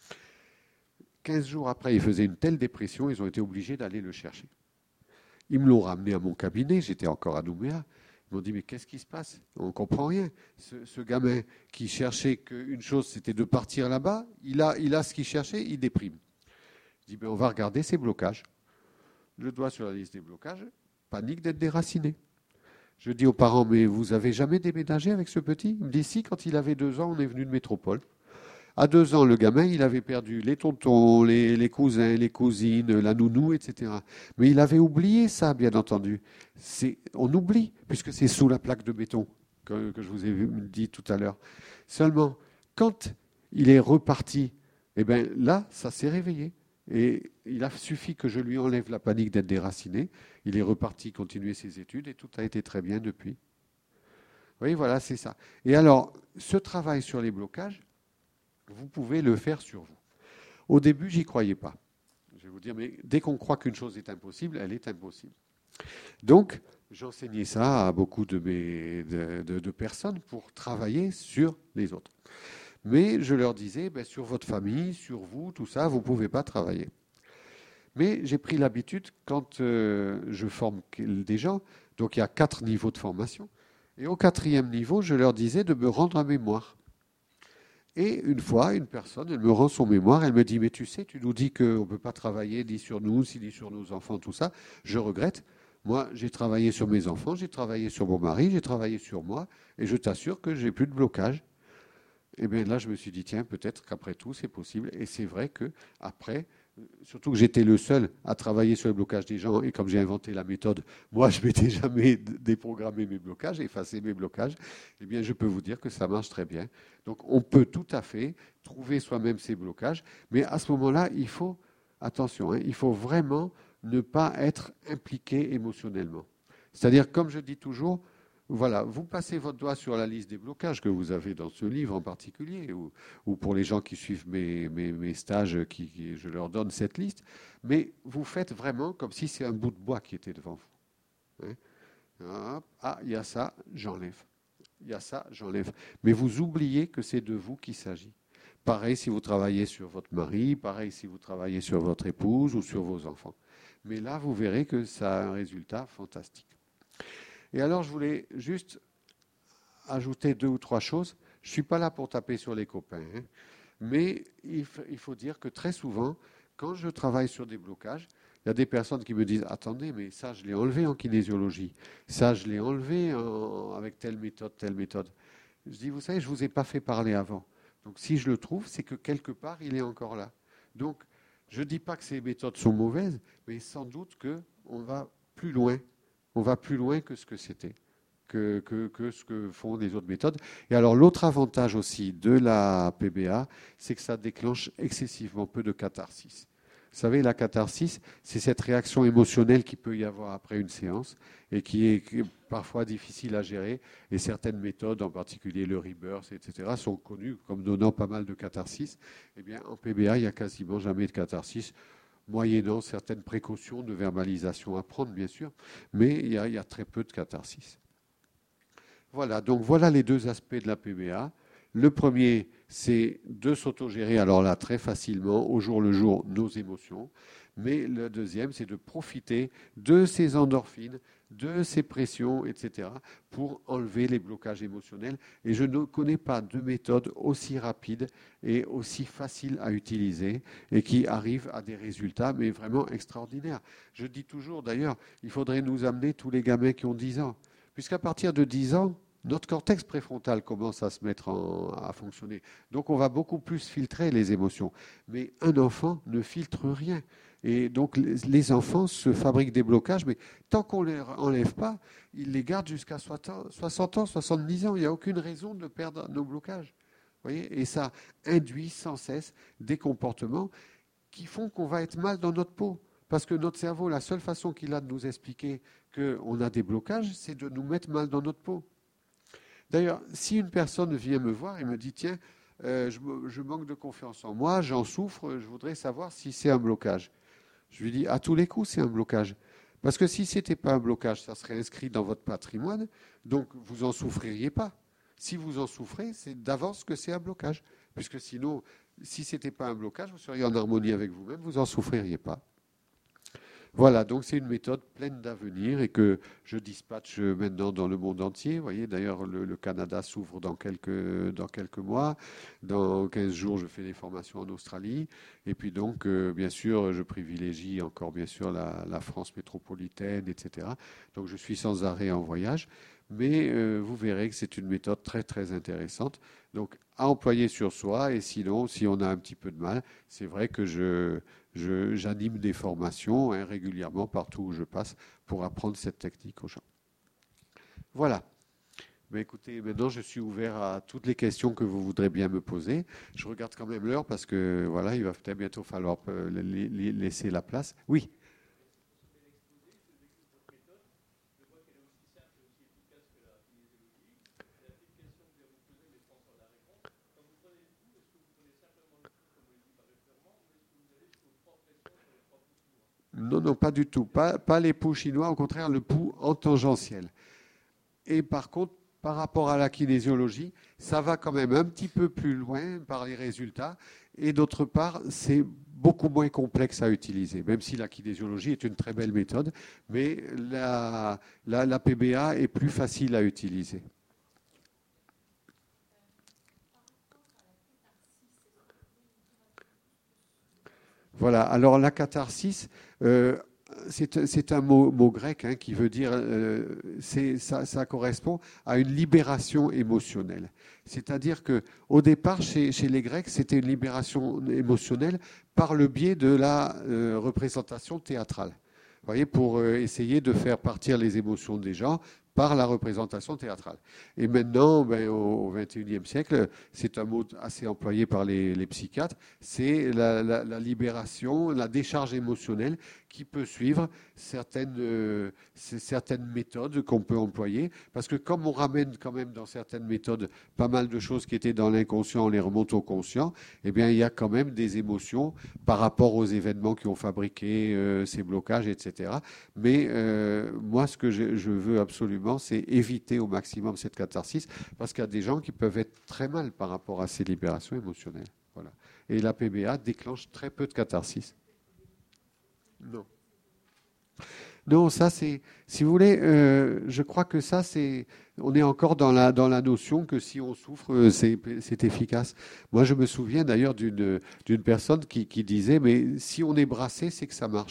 quinze jours après, il faisait une telle dépression, ils ont été obligés d'aller le chercher. Ils me l'ont ramené à mon cabinet, j'étais encore à Nouméa. Ils m'ont dit, mais qu'est-ce qui se passe ? On ne comprend rien. Ce, ce gamin qui cherchait qu'une chose, c'était de partir là-bas, il a, il a ce qu'il cherchait, il déprime. Je dis, ben, on va regarder ses blocages. Le doigt sur la liste des blocages, panique d'être déraciné. Je dis aux parents, mais vous avez jamais déménagé avec ce petit ? Il me dit, si, quand il avait deux ans, on est venu de métropole. À deux ans, le gamin, il avait perdu les tontons, les, les cousins, les cousines, la nounou, et cetera. Mais il avait oublié ça, bien entendu. C'est, on oublie, puisque c'est sous la plaque de béton que, que je vous ai dit tout à l'heure. Seulement, quand il est reparti, eh bien, là, ça s'est réveillé. Et il a suffi que je lui enlève la panique d'être déraciné. Il est reparti continuer ses études et tout a été très bien depuis. Oui, voilà, c'est ça. Et alors, ce travail sur les blocages, vous pouvez le faire sur vous. Au début, j'y croyais pas. Je vais vous dire, mais dès qu'on croit qu'une chose est impossible, elle est impossible. Donc, j'enseignais ça à beaucoup de, mes, de, de, de personnes pour travailler sur les autres. Mais je leur disais, ben, sur votre famille, sur vous, tout ça, vous ne pouvez pas travailler. Mais j'ai pris l'habitude, quand euh, je forme des gens, donc il y a quatre niveaux de formation, et au quatrième niveau, je leur disais de me rendre un mémoire. Et une fois, une personne, elle me rend son mémoire, elle me dit, mais tu sais, tu nous dis qu'on ne peut pas travailler ni sur nous, ni sur nos enfants, tout ça. Je regrette. Moi, j'ai travaillé sur mes enfants, j'ai travaillé sur mon mari, j'ai travaillé sur moi, et je t'assure que j'ai plus de blocage. Et bien là, je me suis dit, tiens, peut-être qu'après tout, c'est possible. Et c'est vrai qu'après, surtout que j'étais le seul à travailler sur le blocage des gens, et comme j'ai inventé la méthode, moi, je ne m'étais jamais déprogrammé mes blocages, effacé mes blocages, eh bien, je peux vous dire que ça marche très bien. Donc, on peut tout à fait trouver soi-même ses blocages, mais à ce moment-là, il faut, attention, hein, il faut vraiment ne pas être impliqué émotionnellement. C'est-à-dire, comme je dis toujours, voilà, vous passez votre doigt sur la liste des blocages que vous avez dans ce livre en particulier, ou, ou pour les gens qui suivent mes, mes, mes stages, qui, qui, je leur donne cette liste, mais vous faites vraiment comme si c'est un bout de bois qui était devant vous. Hein? Ah, il y a ça, j'enlève. Il y a ça, j'enlève. Mais vous oubliez que c'est de vous qu'il s'agit. Pareil si vous travaillez sur votre mari, pareil si vous travaillez sur votre épouse ou sur vos enfants. Mais là, vous verrez que ça a un résultat fantastique. Et alors, je voulais juste ajouter deux ou trois choses. Je ne suis pas là pour taper sur les copains, hein, mais il, f- il faut dire que très souvent, quand je travaille sur des blocages, il y a des personnes qui me disent « Attendez, mais ça, je l'ai enlevé en kinésiologie. Ça, je l'ai enlevé en- avec telle méthode, telle méthode. » Je dis « Vous savez, je ne vous ai pas fait parler avant. Donc si je le trouve, c'est que quelque part, il est encore là. Donc je ne dis pas que ces méthodes sont mauvaises, mais sans doute qu'on va plus loin. On va plus loin que ce que c'était, que, que, que ce que font les autres méthodes. Et alors l'autre avantage aussi de la P B A, c'est que ça déclenche excessivement peu de catharsis. Vous savez, la catharsis, c'est cette réaction émotionnelle qu'il peut y avoir après une séance et qui est parfois difficile à gérer. Et certaines méthodes, en particulier le rebirth, et cetera, sont connues comme donnant pas mal de catharsis. Eh bien, en P B A, il n'y a quasiment jamais de catharsis, moyennant certaines précautions de verbalisation à prendre, bien sûr, mais il y a, il y a très peu de catharsis. Voilà, donc voilà les deux aspects de la P B A. Le premier, c'est de s'autogérer, alors là, très facilement, au jour le jour, nos émotions. Mais le deuxième, c'est de profiter de ces endorphines, de ces pressions, et cetera, pour enlever les blocages émotionnels. Et je ne connais pas de méthode aussi rapide et aussi facile à utiliser et qui arrive à des résultats, mais vraiment extraordinaires. Je dis toujours, d'ailleurs, il faudrait nous amener tous les gamins qui ont dix ans. Puisqu'à partir de dix ans, notre cortex préfrontal commence à se mettre en, à fonctionner. Donc on va beaucoup plus filtrer les émotions. Mais un enfant ne filtre rien. Et donc les enfants se fabriquent des blocages, mais tant qu'on ne les enlève pas, ils les gardent jusqu'à soixante ans, soixante-dix ans. Il n'y a aucune raison de perdre nos blocages. Vous voyez ? Et ça induit sans cesse des comportements qui font qu'on va être mal dans notre peau. Parce que notre cerveau, la seule façon qu'il a de nous expliquer qu'on a des blocages, c'est de nous mettre mal dans notre peau. D'ailleurs, si une personne vient me voir et me dit « Tiens, euh, je, je manque de confiance en moi, j'en souffre, je voudrais savoir si c'est un blocage. » Je lui dis « À tous les coups, c'est un blocage. Parce que si ce n'était pas un blocage, ça serait inscrit dans votre patrimoine, donc vous n'en souffririez pas. Si vous en souffrez, c'est d'avance que c'est un blocage. Puisque sinon, si ce n'était pas un blocage, vous seriez en harmonie avec vous-même, vous n'en souffririez pas. » Voilà, donc c'est une méthode pleine d'avenir et que je dispatche maintenant dans le monde entier. Vous voyez, d'ailleurs, le, le Canada s'ouvre dans quelques, dans quelques mois. Dans quinze jours, je fais des formations en Australie. Et puis donc, euh, bien sûr, je privilégie encore, bien sûr, la, la France métropolitaine, et cetera. Donc, je suis sans arrêt en voyage. Mais euh, vous verrez que c'est une méthode très, très intéressante. Donc, à employer sur soi. Et sinon, si on a un petit peu de mal, c'est vrai que je... Je, j'anime des formations hein, régulièrement partout où je passe pour apprendre cette technique aux gens. Voilà. Mais écoutez, maintenant je suis ouvert à toutes les questions que vous voudrez bien me poser. Je regarde quand même l'heure parce que voilà, il va peut-être bientôt falloir laisser la place. Oui. Non, non, pas du tout. Pas, pas les poux chinois, au contraire, le pouls en tangentiel. Et par contre, par rapport à la kinésiologie, ça va quand même un petit peu plus loin par les résultats. Et d'autre part, c'est beaucoup moins complexe à utiliser, même si la kinésiologie est une très belle méthode, mais la, la, la P B A est plus facile à utiliser. Voilà, alors la catharsis, euh, c'est, c'est un mot, mot grec hein, qui veut dire, euh, c'est, ça, ça correspond à une libération émotionnelle. C'est-à-dire qu'au départ, chez, chez les Grecs, c'était une libération émotionnelle par le biais de la euh, représentation théâtrale. Vous voyez, pour euh, essayer de faire partir les émotions des gens par la représentation théâtrale. Et maintenant, ben, au vingt et unième siècle, c'est un mot assez employé par les, les psychiatres, c'est la, la, la libération, la décharge émotionnelle qui peut suivre certaines, euh, certaines méthodes qu'on peut employer. Parce que comme on ramène quand même dans certaines méthodes pas mal de choses qui étaient dans l'inconscient, on les remonte au conscient, eh bien, il y a quand même des émotions par rapport aux événements qui ont fabriqué euh, ces blocages, et cetera. Mais euh, moi, ce que je, je veux absolument, c'est éviter au maximum cette catharsis, parce qu'il y a des gens qui peuvent être très mal par rapport à ces libérations émotionnelles. Voilà. Et la P B A déclenche très peu de catharsis. Non. Non, ça c'est, si vous voulez, euh, je crois que ça c'est, on est encore dans la dans la notion que si on souffre, c'est c'est efficace. Moi, je me souviens d'ailleurs d'une d'une personne qui qui disait, mais si on est brassé, c'est que ça marche.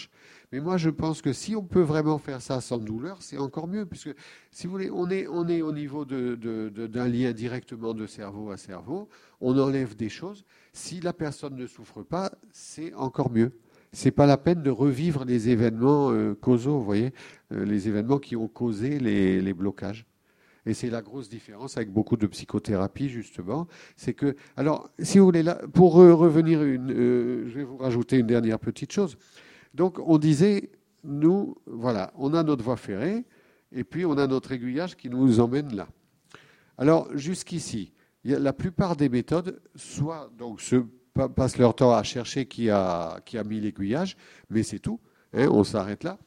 Mais moi, je pense que si on peut vraiment faire ça sans douleur, c'est encore mieux, puisque si vous voulez, on est, on est au niveau de, de, de, d'un lien directement de cerveau à cerveau, on enlève des choses. Si la personne ne souffre pas, c'est encore mieux. C'est pas la peine de revivre les événements euh, causaux, vous voyez, euh, les événements qui ont causé les, les blocages. Et c'est la grosse différence avec beaucoup de psychothérapie, justement. C'est que, alors, si vous voulez, là, pour revenir, une, euh, je vais vous rajouter une dernière petite chose. Donc, on disait, nous, voilà, on a notre voie ferrée, et puis on a notre aiguillage qui nous emmène là. Alors, jusqu'ici, il y a la plupart des méthodes, soit donc se passent leur temps à chercher qui a, qui a mis l'aiguillage, mais c'est tout, hein, on s'arrête là.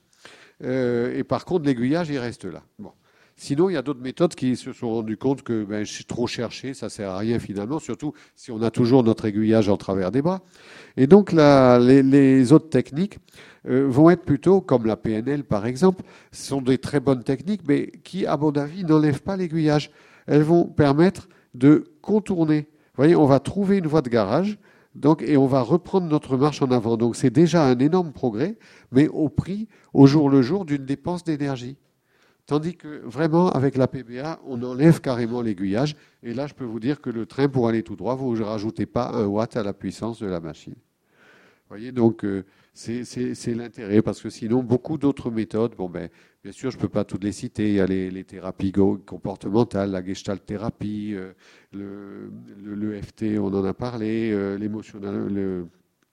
Euh, et par contre, l'aiguillage, il reste là. Bon. Sinon, il y a d'autres méthodes qui se sont rendues compte que ben, trop chercher, ça ne sert à rien finalement, surtout si on a toujours notre aiguillage en travers des bras. Et donc, la, les, les autres techniques euh, vont être plutôt, comme la P N L par exemple, sont des très bonnes techniques, mais qui, à mon avis, n'enlèvent pas l'aiguillage. Elles vont permettre de contourner. Vous voyez, on va trouver une voie de garage, donc, et on va reprendre notre marche en avant. Donc, c'est déjà un énorme progrès, mais au prix, au jour le jour, d'une dépense d'énergie. Tandis que vraiment, avec la P B A, on enlève carrément l'aiguillage. Et là, je peux vous dire que le train, pour aller tout droit, vous ne rajoutez pas un watt à la puissance de la machine. Vous voyez, donc, euh, c'est, c'est, c'est l'intérêt. Parce que sinon, beaucoup d'autres méthodes, bon, ben, bien sûr, je ne peux pas toutes les citer. Il y a les, les thérapies comportementales, la gestalt thérapie, euh, le, le, le F T, on en a parlé, euh, l'émotionnel, le,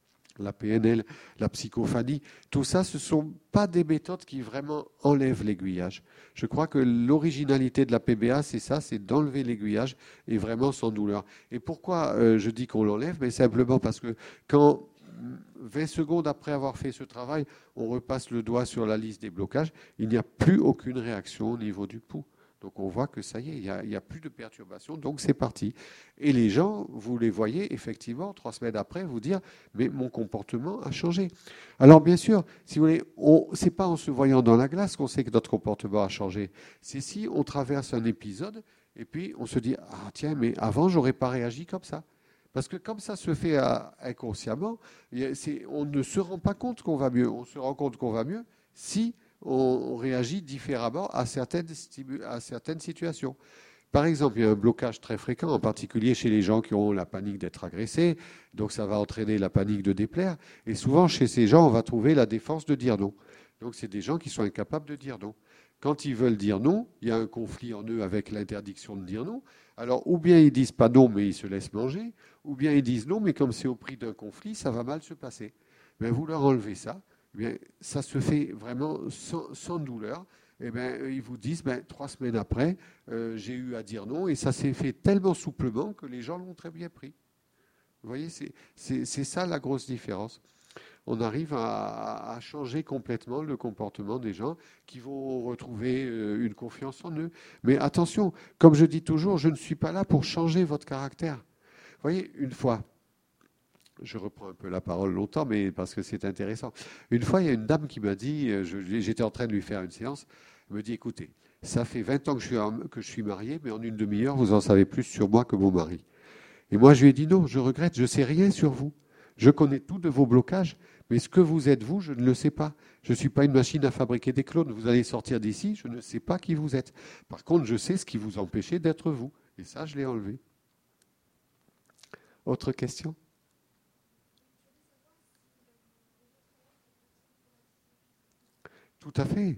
la P N L, la psychophanie, tout ça, ce ne sont pas des méthodes qui vraiment enlèvent l'aiguillage. Je crois que l'originalité de la P B A, c'est ça, c'est d'enlever l'aiguillage et vraiment sans douleur. Et pourquoi euh, je dis qu'on l'enlève? Mais simplement parce que quand vingt secondes après avoir fait ce travail, on repasse le doigt sur la liste des blocages, il n'y a plus aucune réaction au niveau du pouls. Donc on voit que ça y est, il n'y a, a plus de perturbation, donc c'est parti. Et les gens, vous les voyez effectivement, trois semaines après, vous dire, mais mon comportement a changé. Alors bien sûr, si vous voulez, ce n'est pas en se voyant dans la glace qu'on sait que notre comportement a changé. C'est si on traverse un épisode, et puis on se dit, ah tiens, mais avant, j'aurais pas réagi comme ça. Parce que comme ça se fait à, inconsciemment, c'est, on ne se rend pas compte qu'on va mieux. On se rend compte qu'on va mieux si on réagit différemment à certaines, à certaines situations. Par exemple, il y a un blocage très fréquent, en particulier chez les gens qui ont la panique d'être agressés, donc ça va entraîner la panique de déplaire, et souvent chez ces gens, on va trouver la défense de dire non. Donc c'est des gens qui sont incapables de dire non. Quand ils veulent dire non, il y a un conflit en eux avec l'interdiction de dire non. Alors, ou bien ils disent pas non, mais ils se laissent manger, ou bien ils disent non, mais comme c'est au prix d'un conflit, ça va mal se passer. Mais vous leur enlevez ça, eh bien, ça se fait vraiment sans, sans douleur. Eh bien, ils vous disent, ben, trois semaines après, euh, j'ai eu à dire non, et ça s'est fait tellement souplement que les gens l'ont très bien pris. Vous voyez, c'est, c'est, c'est ça la grosse différence. On arrive à, à changer complètement le comportement des gens qui vont retrouver euh, une confiance en eux. Mais attention, comme je dis toujours, je ne suis pas là pour changer votre caractère. Vous voyez, une fois, je reprends un peu la parole longtemps, mais parce que c'est intéressant. Une fois, il y a une dame qui m'a dit, je, j'étais en train de lui faire une séance, elle me dit, écoutez, ça fait vingt ans que je suis, que je suis marié, mais en une demi-heure, vous en savez plus sur moi que mon mari. Et moi, je lui ai dit, non, je regrette, je ne sais rien sur vous. Je connais tout de vos blocages, mais ce que vous êtes, vous, je ne le sais pas. Je ne suis pas une machine à fabriquer des clones. Vous allez sortir d'ici, je ne sais pas qui vous êtes. Par contre, je sais ce qui vous empêchait d'être vous. Et ça, je l'ai enlevé. Autre question ? Tout à fait.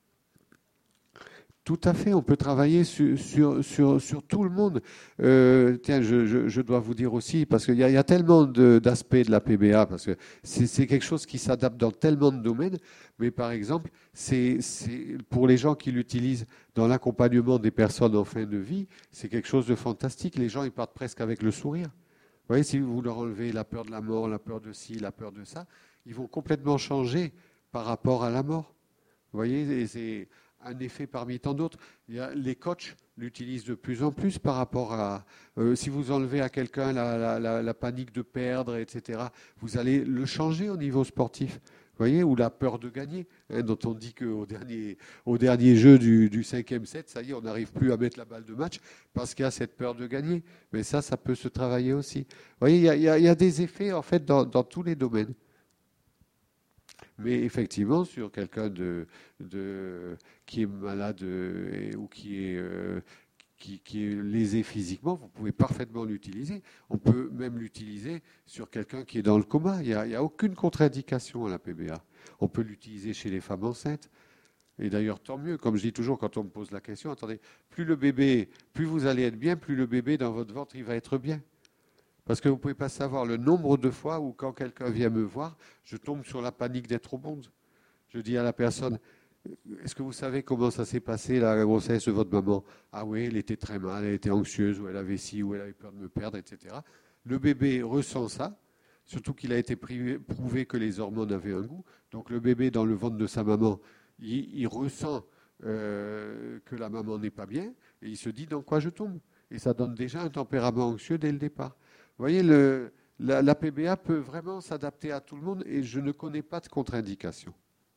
Tout à fait, on peut travailler sur, sur, sur, sur tout le monde. Euh, tiens, je, je, je dois vous dire aussi, parce qu'il y, y a tellement de, d'aspects de la P B A, parce que c'est, c'est quelque chose qui s'adapte dans tellement de domaines, mais par exemple, c'est, c'est, pour les gens qui l'utilisent dans l'accompagnement des personnes en fin de vie, c'est quelque chose de fantastique. Les gens, ils partent presque avec le sourire. Vous voyez, si vous leur enlevez la peur de la mort, la peur de ci, la peur de ça, ils vont complètement changer par rapport à la mort. Vous voyez, et c'est un effet parmi tant d'autres. Il y a, les coachs l'utilisent de plus en plus par rapport à... Euh, si vous enlevez à quelqu'un la, la, la, la panique de perdre, et cetera, vous allez le changer au niveau sportif. Vous voyez, ou la peur de gagner, hein, dont on dit qu'au dernier, au dernier jeu du, du cinquième set, ça y est, on n'arrive plus à mettre la balle de match parce qu'il y a cette peur de gagner. Mais ça, ça peut se travailler aussi. Vous voyez, il y a, il y a, il y a des effets, en fait, dans, dans tous les domaines. Mais effectivement, sur quelqu'un de, de, qui est malade euh, ou qui est, euh, qui, qui est lésé physiquement, vous pouvez parfaitement l'utiliser. On peut même l'utiliser sur quelqu'un qui est dans le coma. Il n'y a, il y a aucune contre-indication à la P B A. On peut l'utiliser chez les femmes enceintes. Et d'ailleurs, tant mieux, comme je dis toujours quand on me pose la question, attendez, plus le bébé, plus vous allez être bien, plus le bébé dans votre ventre, il va être bien. Parce que vous ne pouvez pas savoir le nombre de fois où quand quelqu'un vient me voir, je tombe sur la panique d'être au monde. Je dis à la personne, est-ce que vous savez comment ça s'est passé la grossesse de votre maman? Ah oui, elle était très mal, elle était anxieuse, ou elle avait ci, ou elle avait peur de me perdre, et cetera. Le bébé ressent ça, surtout qu'il a été prouvé que les hormones avaient un goût. Donc le bébé dans le ventre de sa maman, il, il ressent euh, que la maman n'est pas bien, et il se dit dans quoi je tombe. Et ça donne déjà un tempérament anxieux dès le départ. Vous voyez, le, la, la P B A peut vraiment s'adapter à tout le monde, et je ne connais pas de contre-indication.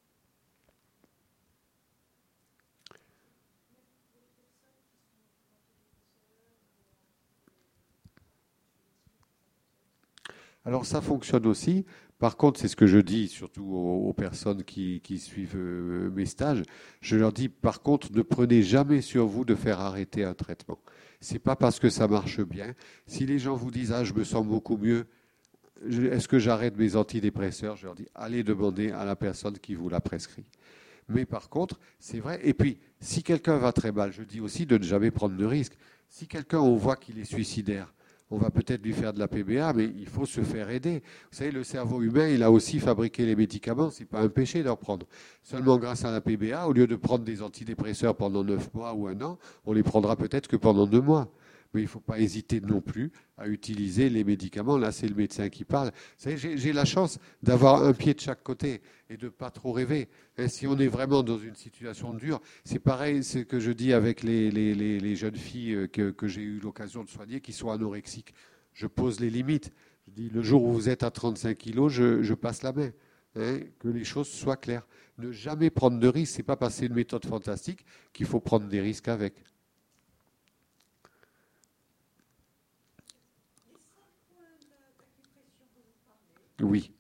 Alors ça fonctionne aussi. Par contre, c'est ce que je dis surtout aux, aux personnes qui, qui suivent euh, mes stages. Je leur dis, par contre, ne prenez jamais sur vous de faire arrêter un traitement. C'est pas parce que ça marche bien. Si les gens vous disent, ah, je me sens beaucoup mieux, je- est-ce que j'arrête mes antidépresseurs? Je leur dis, allez demander à la personne qui vous l'a prescrit. Mais par contre, c'est vrai. Et puis, si quelqu'un va très mal, je dis aussi de ne jamais prendre de risques. Si quelqu'un, on voit qu'il est suicidaire, on va peut-être lui faire de la P B A, mais il faut se faire aider. Vous savez, le cerveau humain, il a aussi fabriqué les médicaments. C'est pas un péché d'en prendre. Seulement grâce à la P B A, au lieu de prendre des antidépresseurs pendant neuf mois ou un an, on les prendra peut-être que pendant deux mois. Mais il ne faut pas hésiter non plus à utiliser les médicaments. Là, c'est le médecin qui parle. Vous savez, j'ai, j'ai la chance d'avoir un pied de chaque côté et de ne pas trop rêver. Et si on est vraiment dans une situation dure, c'est pareil, ce que je dis avec les, les, les, les jeunes filles que, que j'ai eu l'occasion de soigner qui sont anorexiques. Je pose les limites. Je dis, le jour où vous êtes à trente-cinq kilos, je, je passe la main. Hein, que les choses soient claires. Ne jamais prendre de risques. Ce n'est pas parce que c'est une méthode fantastique qu'il faut prendre des risques avec. Oui.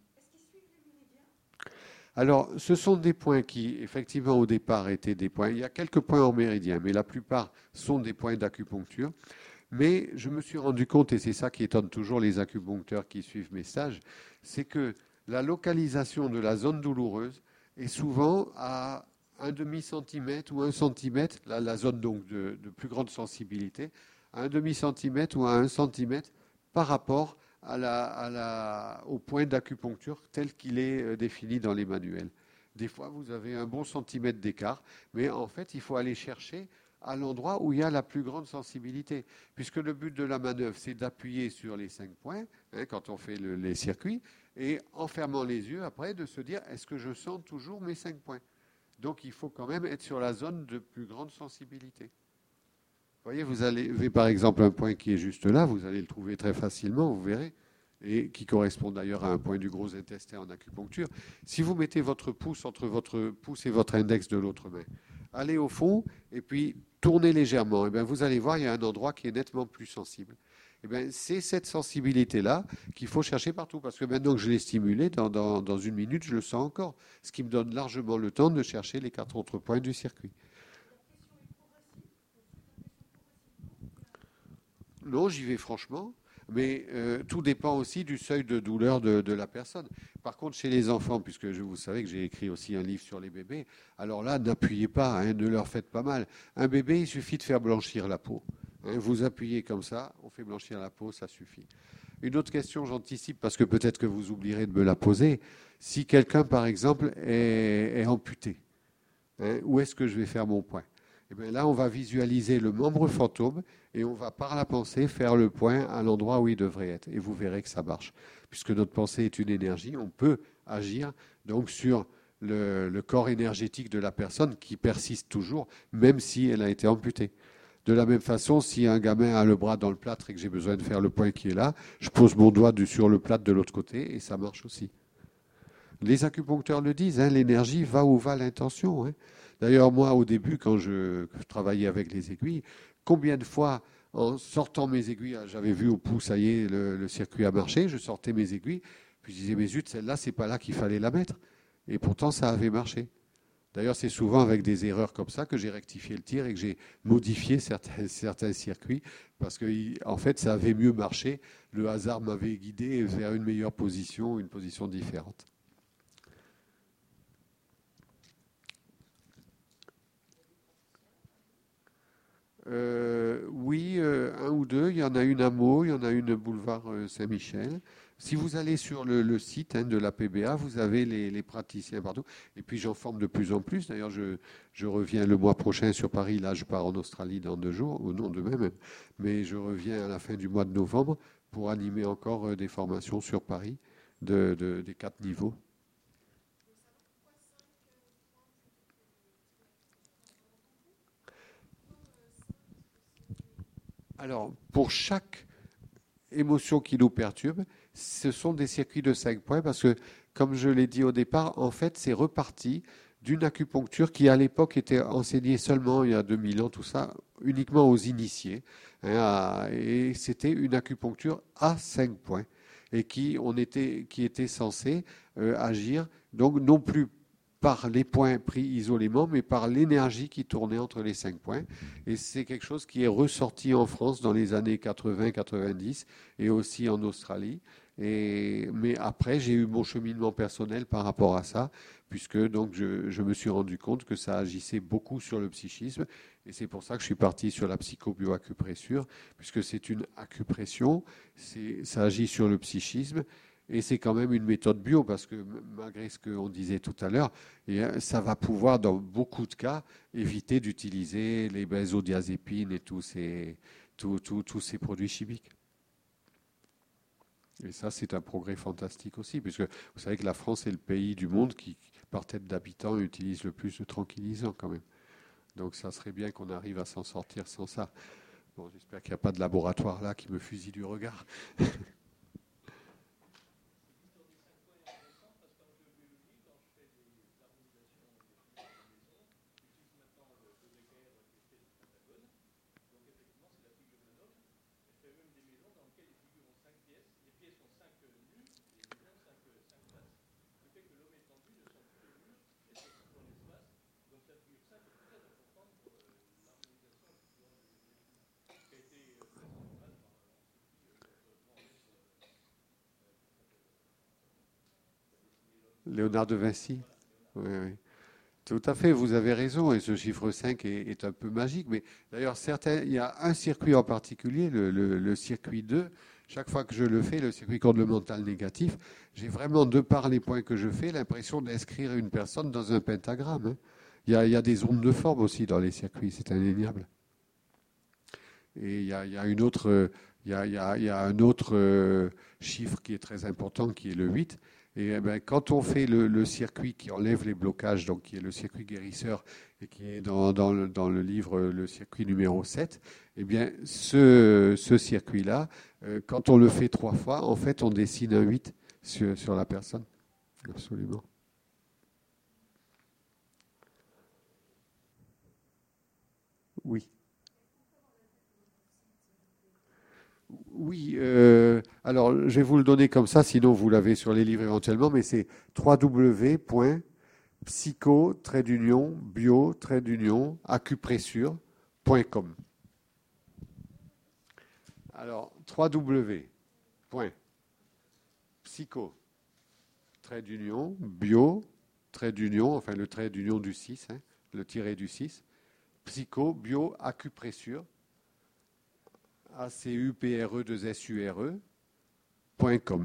Alors, ce sont des points qui, effectivement, au départ étaient des points. Il y a quelques points en méridien, mais la plupart sont des points d'acupuncture. Mais je me suis rendu compte, et c'est ça qui étonne toujours les acupuncteurs qui suivent mes stages, c'est que la localisation de la zone douloureuse est souvent à un demi-centimètre ou un centimètre, la, la zone donc de, de plus grande sensibilité, à un demi-centimètre ou à un centimètre par rapport à la, à la, au point d'acupuncture tel qu'il est euh, défini dans les manuels. Des fois, vous avez un bon centimètre d'écart, mais en fait, il faut aller chercher à l'endroit où il y a la plus grande sensibilité. Puisque le but de la manœuvre, c'est d'appuyer sur les cinq points, hein, quand on fait le, les circuits, et en fermant les yeux, après, de se dire, est-ce que je sens toujours mes cinq points? Donc, il faut quand même être sur la zone de plus grande sensibilité. Vous voyez, vous avez par exemple un point qui est juste là, vous allez le trouver très facilement, vous verrez, et qui correspond d'ailleurs à un point du gros intestin en acupuncture. Si vous mettez votre pouce entre votre pouce et votre index de l'autre main, allez au fond et puis tournez légèrement, et bien vous allez voir, il y a un endroit qui est nettement plus sensible. Et bien, c'est cette sensibilité-là qu'il faut chercher partout, parce que maintenant que je l'ai stimulé, dans, dans, dans une minute, je le sens encore, ce qui me donne largement le temps de chercher les quatre autres points du circuit. Non, j'y vais franchement, mais euh, tout dépend aussi du seuil de douleur de, de la personne. Par contre, chez les enfants, puisque je, vous savez que j'ai écrit aussi un livre sur les bébés, alors là, n'appuyez pas, hein, ne leur faites pas mal. Un bébé, il suffit de faire blanchir la peau. Hein, vous appuyez comme ça, on fait blanchir la peau, ça suffit. Une autre question, j'anticipe, parce que peut-être que vous oublierez de me la poser. Si quelqu'un, par exemple, est, est amputé, hein, où est-ce que je vais faire mon point? Et bien là, on va visualiser le membre fantôme et on va, par la pensée, faire le point à l'endroit où il devrait être. Et vous verrez que ça marche. Puisque notre pensée est une énergie, on peut agir donc sur le, le corps énergétique de la personne qui persiste toujours, même si elle a été amputée. De la même façon, si un gamin a le bras dans le plâtre et que j'ai besoin de faire le point qui est là, je pose mon doigt sur le plâtre de l'autre côté et ça marche aussi. Les acupuncteurs le disent, hein, l'énergie va où va l'intention. Hein. D'ailleurs, moi, au début, quand je, je travaillais avec les aiguilles, combien de fois, en sortant mes aiguilles, j'avais vu au pouce, ça y est, le, le circuit a marché, je sortais mes aiguilles, puis je disais, mais zut, celle-là, c'est pas là qu'il fallait la mettre. Et pourtant, ça avait marché. D'ailleurs, c'est souvent avec des erreurs comme ça que j'ai rectifié le tir et que j'ai modifié certains, certains circuits parce que, en fait, ça avait mieux marché. Le hasard m'avait guidé vers une meilleure position, une position différente. Euh, oui, euh, un ou deux. Il y en a une à Meaux, il y en a une boulevard euh, Saint-Michel. Si vous allez sur le, le site hein, de la P B A, vous avez les, les praticiens partout. Et puis j'en forme de plus en plus. D'ailleurs, je, je reviens le mois prochain sur Paris. Là, je pars en Australie dans deux jours, ou non, demain même. Mais je reviens à la fin du mois de novembre pour animer encore euh, des formations sur Paris de, de- des quatre niveaux. Alors, pour chaque émotions qui nous perturbent, ce sont des circuits de cinq points parce que, comme je l'ai dit au départ, en fait, c'est reparti d'une acupuncture qui, à l'époque, était enseignée seulement, il y a deux mille ans, tout ça, uniquement aux initiés. Hein, à- et c'était une acupuncture à cinq points et qui, on était, qui était censé euh, agir, donc non plus par les points pris isolément, mais par l'énergie qui tournait entre les cinq points. Et c'est quelque chose qui est ressorti en France dans les années quatre-vingts quatre-vingt-dix et aussi en Australie. Et, mais après, j'ai eu mon cheminement personnel par rapport à ça, puisque donc je, je me suis rendu compte que ça agissait beaucoup sur le psychisme. Et c'est pour ça que je suis parti sur la psychobioacupressure, puisque c'est une acupression, c'est, ça agit sur le psychisme. Et c'est quand même une méthode bio, parce que malgré ce qu'on disait tout à l'heure, et, euh, ça va pouvoir, dans beaucoup de cas, éviter d'utiliser les benzodiazépines et tous ces, tous, tous, tous ces produits chimiques. Et ça, c'est un progrès fantastique aussi, puisque vous savez que la France est le pays du monde qui, par tête d'habitant, utilise le plus de tranquillisants quand même. Donc ça serait bien qu'on arrive à s'en sortir sans ça. Bon, j'espère qu'il n'y a pas de laboratoire là qui me fusille du regard. Léonard de Vinci. Oui, oui. Tout à fait, vous avez raison, et ce chiffre cinq est, est un peu magique. Mais d'ailleurs, certains, il y a un circuit en particulier, le, le- le circuit deux. Chaque fois que je le fais, le circuit contre le mental négatif, j'ai vraiment, de par les points que je fais, l'impression d'inscrire une personne dans un pentagramme. Hein. Il y a, il y a des ondes de forme aussi dans les circuits, c'est indéniable. Et il y a, il y a une autre, euh, il y a, il y a- il y a un autre euh, chiffre qui est très important, qui est le huit. Et eh ben, quand on fait le, le circuit qui enlève les blocages, donc qui est le circuit guérisseur, et qui est dans, dans le, dans le livre euh, le circuit numéro sept, eh bien, ce, ce circuit-là, euh, quand on le fait trois fois, en fait, on dessine un huit sur, sur la personne. Absolument. Oui. Oui, euh, alors je vais vous le donner comme ça, sinon vous l'avez sur les livres éventuellement, mais c'est www.psycho-bio-acupressure.com. Alors, www.psycho-bio-, enfin le trait d'union du six, hein, le tiré du six, psycho-bio-acupressure, A C U P R E deux S U R E, point com.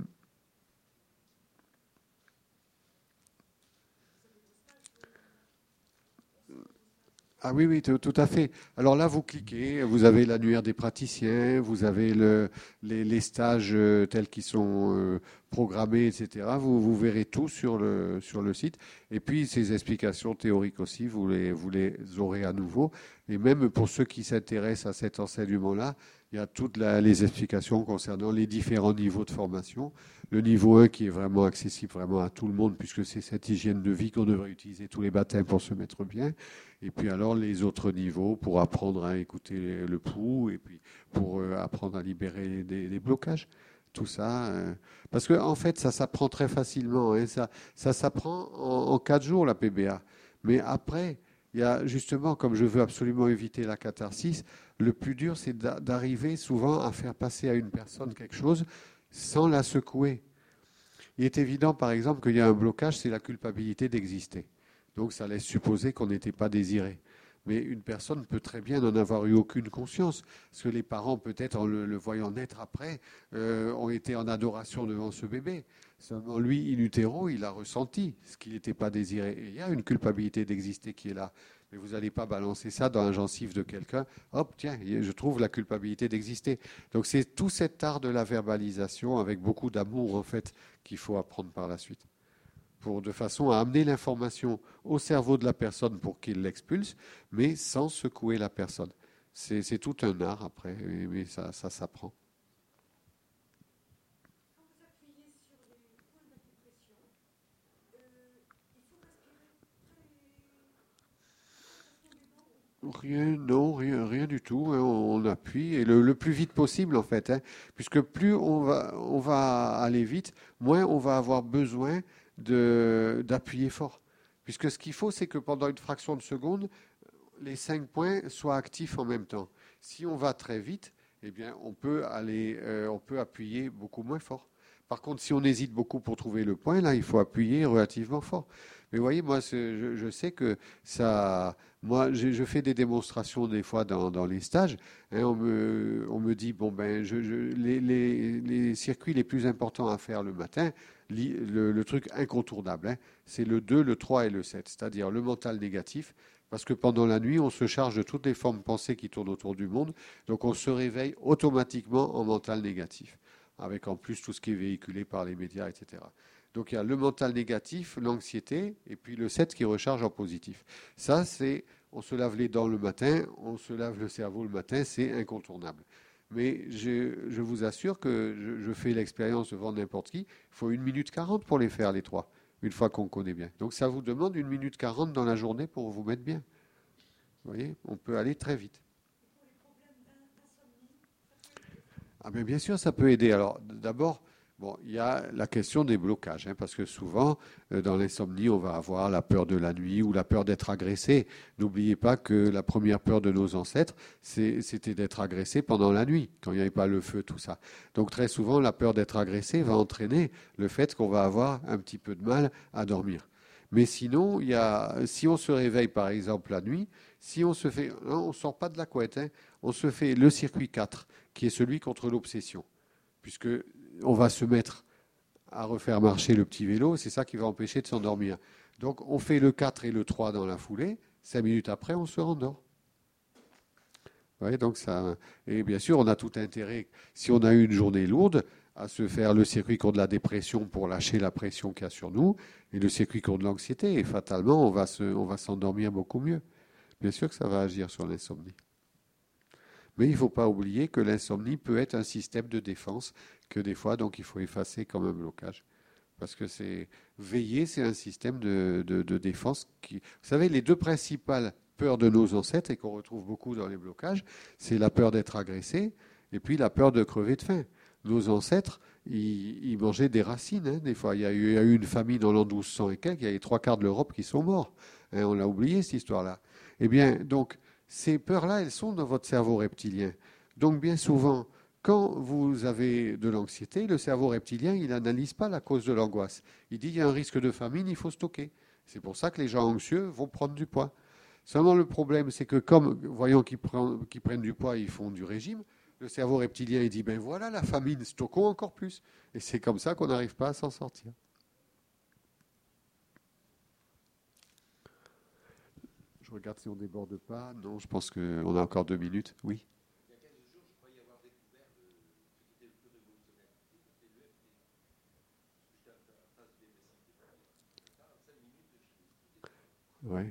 Ah oui, oui, tout, tout à fait. Alors là, vous cliquez, vous avez l'annuaire des praticiens, vous avez le, les, les stages euh, tels qu'ils sont euh, programmés, et cetera. Vous, vous verrez tout sur le, sur le site. Et puis, ces explications théoriques aussi, vous les, vous les aurez à nouveau. Et même pour ceux qui s'intéressent à cet enseignement-là, il y a toutes la- les explications concernant les différents niveaux de formation. Le niveau un qui est vraiment accessible vraiment à tout le monde, puisque c'est cette hygiène de vie qu'on devrait utiliser tous les matins pour se mettre bien. Et puis alors les autres niveaux pour apprendre à écouter le pouls et puis pour euh, apprendre à libérer des, des blocages. tout ça. euh, parce que en fait, ça s'apprend très facilement. Hein, ça, ça s'apprend en, en quatre jours, la P B A. Mais après, il y a justement, comme je veux absolument éviter la catharsis, le plus dur, c'est d'a- d'arriver souvent à faire passer à une personne quelque chose sans la secouer. Il est évident, par exemple, qu'il y a un blocage, c'est la culpabilité d'exister. Donc ça laisse supposer qu'on n'était pas désiré. Mais une personne peut très bien n'en avoir eu aucune conscience, parce que les parents, peut-être en le, le voyant naître après, euh, ont été en adoration devant ce bébé. Seulement lui, in utero, il a ressenti ce qu'il n'était pas désiré. Et il y a une culpabilité d'exister qui est là. Mais vous n'allez pas balancer ça dans un gencive de quelqu'un. Hop, tiens, je trouve la culpabilité d'exister. Donc c'est tout cet art de la verbalisation avec beaucoup d'amour, en fait, qu'il faut apprendre par la suite. Pour, de façon à amener l'information au cerveau de la personne pour qu'il l'expulse, mais sans secouer la personne. C'est, c'est tout un art après, mais, mais ça, ça s'apprend. Rien, non, rien, rien du tout. Hein, on, on appuie et le, le plus vite possible en fait, hein, puisque plus on va, on va aller vite, moins on va avoir besoin de, d'appuyer fort. Puisque ce qu'il faut, c'est que pendant une fraction de seconde, les cinq points soient actifs en même temps. Si on va très vite, eh bien, on peut aller, euh, on peut appuyer beaucoup moins fort. Par contre, si on hésite beaucoup pour trouver le point, là, il faut appuyer relativement fort. Mais vous voyez, moi, je, je, sais que ça. Moi, je, je fais des démonstrations des fois dans, dans les stages. Hein, on, me, on me dit bon ben, je, je, les, les, les, circuits les plus importants à faire le matin, le, le truc incontournable, hein, c'est le deux, le trois et le sept, c'est-à-dire le mental négatif. Parce que pendant la nuit, on se charge de toutes les formes pensées qui tournent autour du monde. Donc on se réveille automatiquement en mental négatif, avec en plus tout ce qui est véhiculé par les médias, et cetera. Donc il y a le mental négatif, l'anxiété, et puis le sept qui recharge en positif. Ça, c'est, on se lave les dents le matin, on se lave le cerveau le matin, c'est incontournable. Mais je, je vous assure que je, je fais l'expérience devant n'importe qui, il faut une minute quarante pour les faire, les trois, une fois qu'on connaît bien. Donc ça vous demande une minute quarante dans la journée pour vous mettre bien. Vous voyez, on peut aller très vite. Ah mais bien sûr, ça peut aider. Alors d'abord, bon, il y a la question des blocages, hein, parce que souvent, euh, dans l'insomnie, on va avoir la peur de la nuit ou la peur d'être agressé. N'oubliez pas que la première peur de nos ancêtres, c'est, c'était d'être agressé pendant la nuit, quand il n'y avait pas le feu, tout ça. Donc très souvent, la peur d'être agressé va entraîner le fait qu'on va avoir un petit peu de mal à dormir. Mais sinon, il y a, si on se réveille par exemple la nuit, si on se fait, non, on ne sort pas de la couette, hein, on se fait le circuit quatre, qui est celui contre l'obsession, puisque on va se mettre à refaire marcher le petit vélo, c'est ça qui va empêcher de s'endormir. Donc on fait le quatre et le trois dans la foulée, cinq minutes après on se rendort. Ouais, donc ça, et bien sûr on a tout intérêt, si on a eu une journée lourde, à se faire le circuit contre la dépression pour lâcher la pression qu'il y a sur nous, et le circuit contre l'anxiété, et fatalement on va, se, on va s'endormir beaucoup mieux. Bien sûr que ça va agir sur l'insomnie. Mais il ne faut pas oublier que l'insomnie peut être un système de défense que des fois, donc il faut effacer comme un blocage. Parce que c'est veiller, c'est un système de, de, de défense qui. Vous savez, les deux principales peurs de nos ancêtres et qu'on retrouve beaucoup dans les blocages, c'est la peur d'être agressé et puis la peur de crever de faim. Nos ancêtres, ils, ils mangeaient des racines. Hein, des fois, il y, a eu, il y a eu une famine dans l'an douze cents et quelques, il y a les trois quarts de l'Europe qui sont morts. Hein, on l'a oublié cette histoire-là. Eh bien, donc, ces peurs-là, elles sont dans votre cerveau reptilien. Donc, bien souvent, quand vous avez de l'anxiété, le cerveau reptilien, il n'analyse pas la cause de l'angoisse. Il dit, il y a un risque de famine, il faut stocker. C'est pour ça que les gens anxieux vont prendre du poids. Seulement, le problème, c'est que comme, voyant qu'ils prennent, qu'ils prennent du poids, ils font du régime, le cerveau reptilien, il dit, ben voilà la famine, stockons encore plus. Et c'est comme ça qu'on n'arrive pas à s'en sortir. Je regarde si on ne déborde pas. Non, je pense qu'on a encore deux minutes. Oui. Ouais.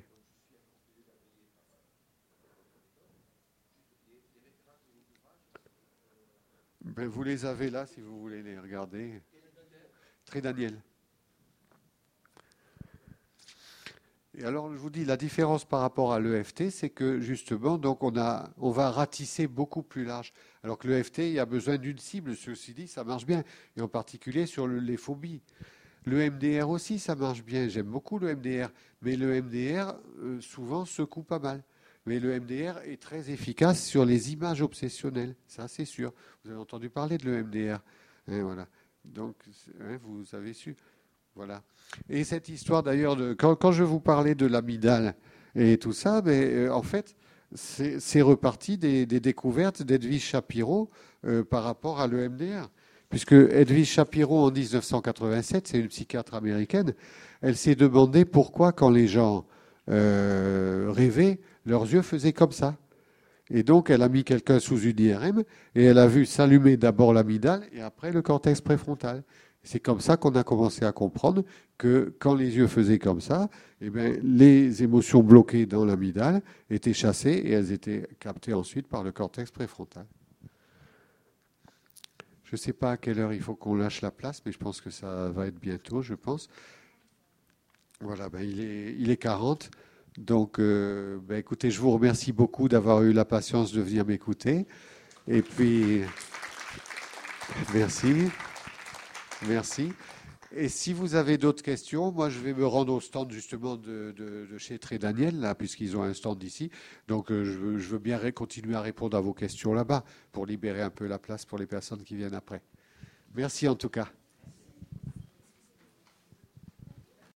Ben, vous les avez là si vous voulez les regarder. Très Daniel. Et alors, je vous dis, la différence par rapport à l'E F T, c'est que justement, donc on a, on va ratisser beaucoup plus large. Alors que l'E F T, il y a besoin d'une cible. Ceci dit, ça marche bien, et en particulier sur le- les phobies. Le M D R aussi, ça marche bien. J'aime beaucoup le M D R, mais le M D R euh, souvent secoue pas mal. Mais le M D R est très efficace sur les images obsessionnelles, ça c'est sûr. Vous avez entendu parler de le M D R, hein, voilà. Donc, hein, vous avez su. Voilà. Et cette histoire d'ailleurs, de, quand, quand je vous parlais de l'amygdale et tout ça, mais, euh, en fait, c'est c'est reparti des, des découvertes d'Edwige Shapiro euh, par rapport à l'E M D R. Puisque Edwige Shapiro, en mille neuf cent quatre-vingt-sept, c'est une psychiatre américaine, elle s'est demandé pourquoi, quand les gens euh, rêvaient, leurs yeux faisaient comme ça. Et donc, elle a mis quelqu'un sous une I R M et elle a vu s'allumer d'abord l'amygdale et après le cortex préfrontal. C'est comme ça qu'on a commencé à comprendre que quand les yeux faisaient comme ça, eh bien, les émotions bloquées dans l'amygdale étaient chassées et elles étaient captées ensuite par le cortex préfrontal. Je ne sais pas à quelle heure il faut qu'on lâche la place, mais je pense que ça va être bientôt, je pense. Voilà, ben il est, il est quarante. Donc, euh, ben écoutez, je vous remercie beaucoup d'avoir eu la patience de venir m'écouter. Et puis, merci. Merci. Et si vous avez d'autres questions, moi je vais me rendre au stand justement de, de, de chez Très Daniel, là, puisqu'ils ont un stand ici. Donc euh, je, veux, je veux bien ré- continuer à répondre à vos questions là-bas pour libérer un peu la place pour les personnes qui viennent après. Merci en tout cas.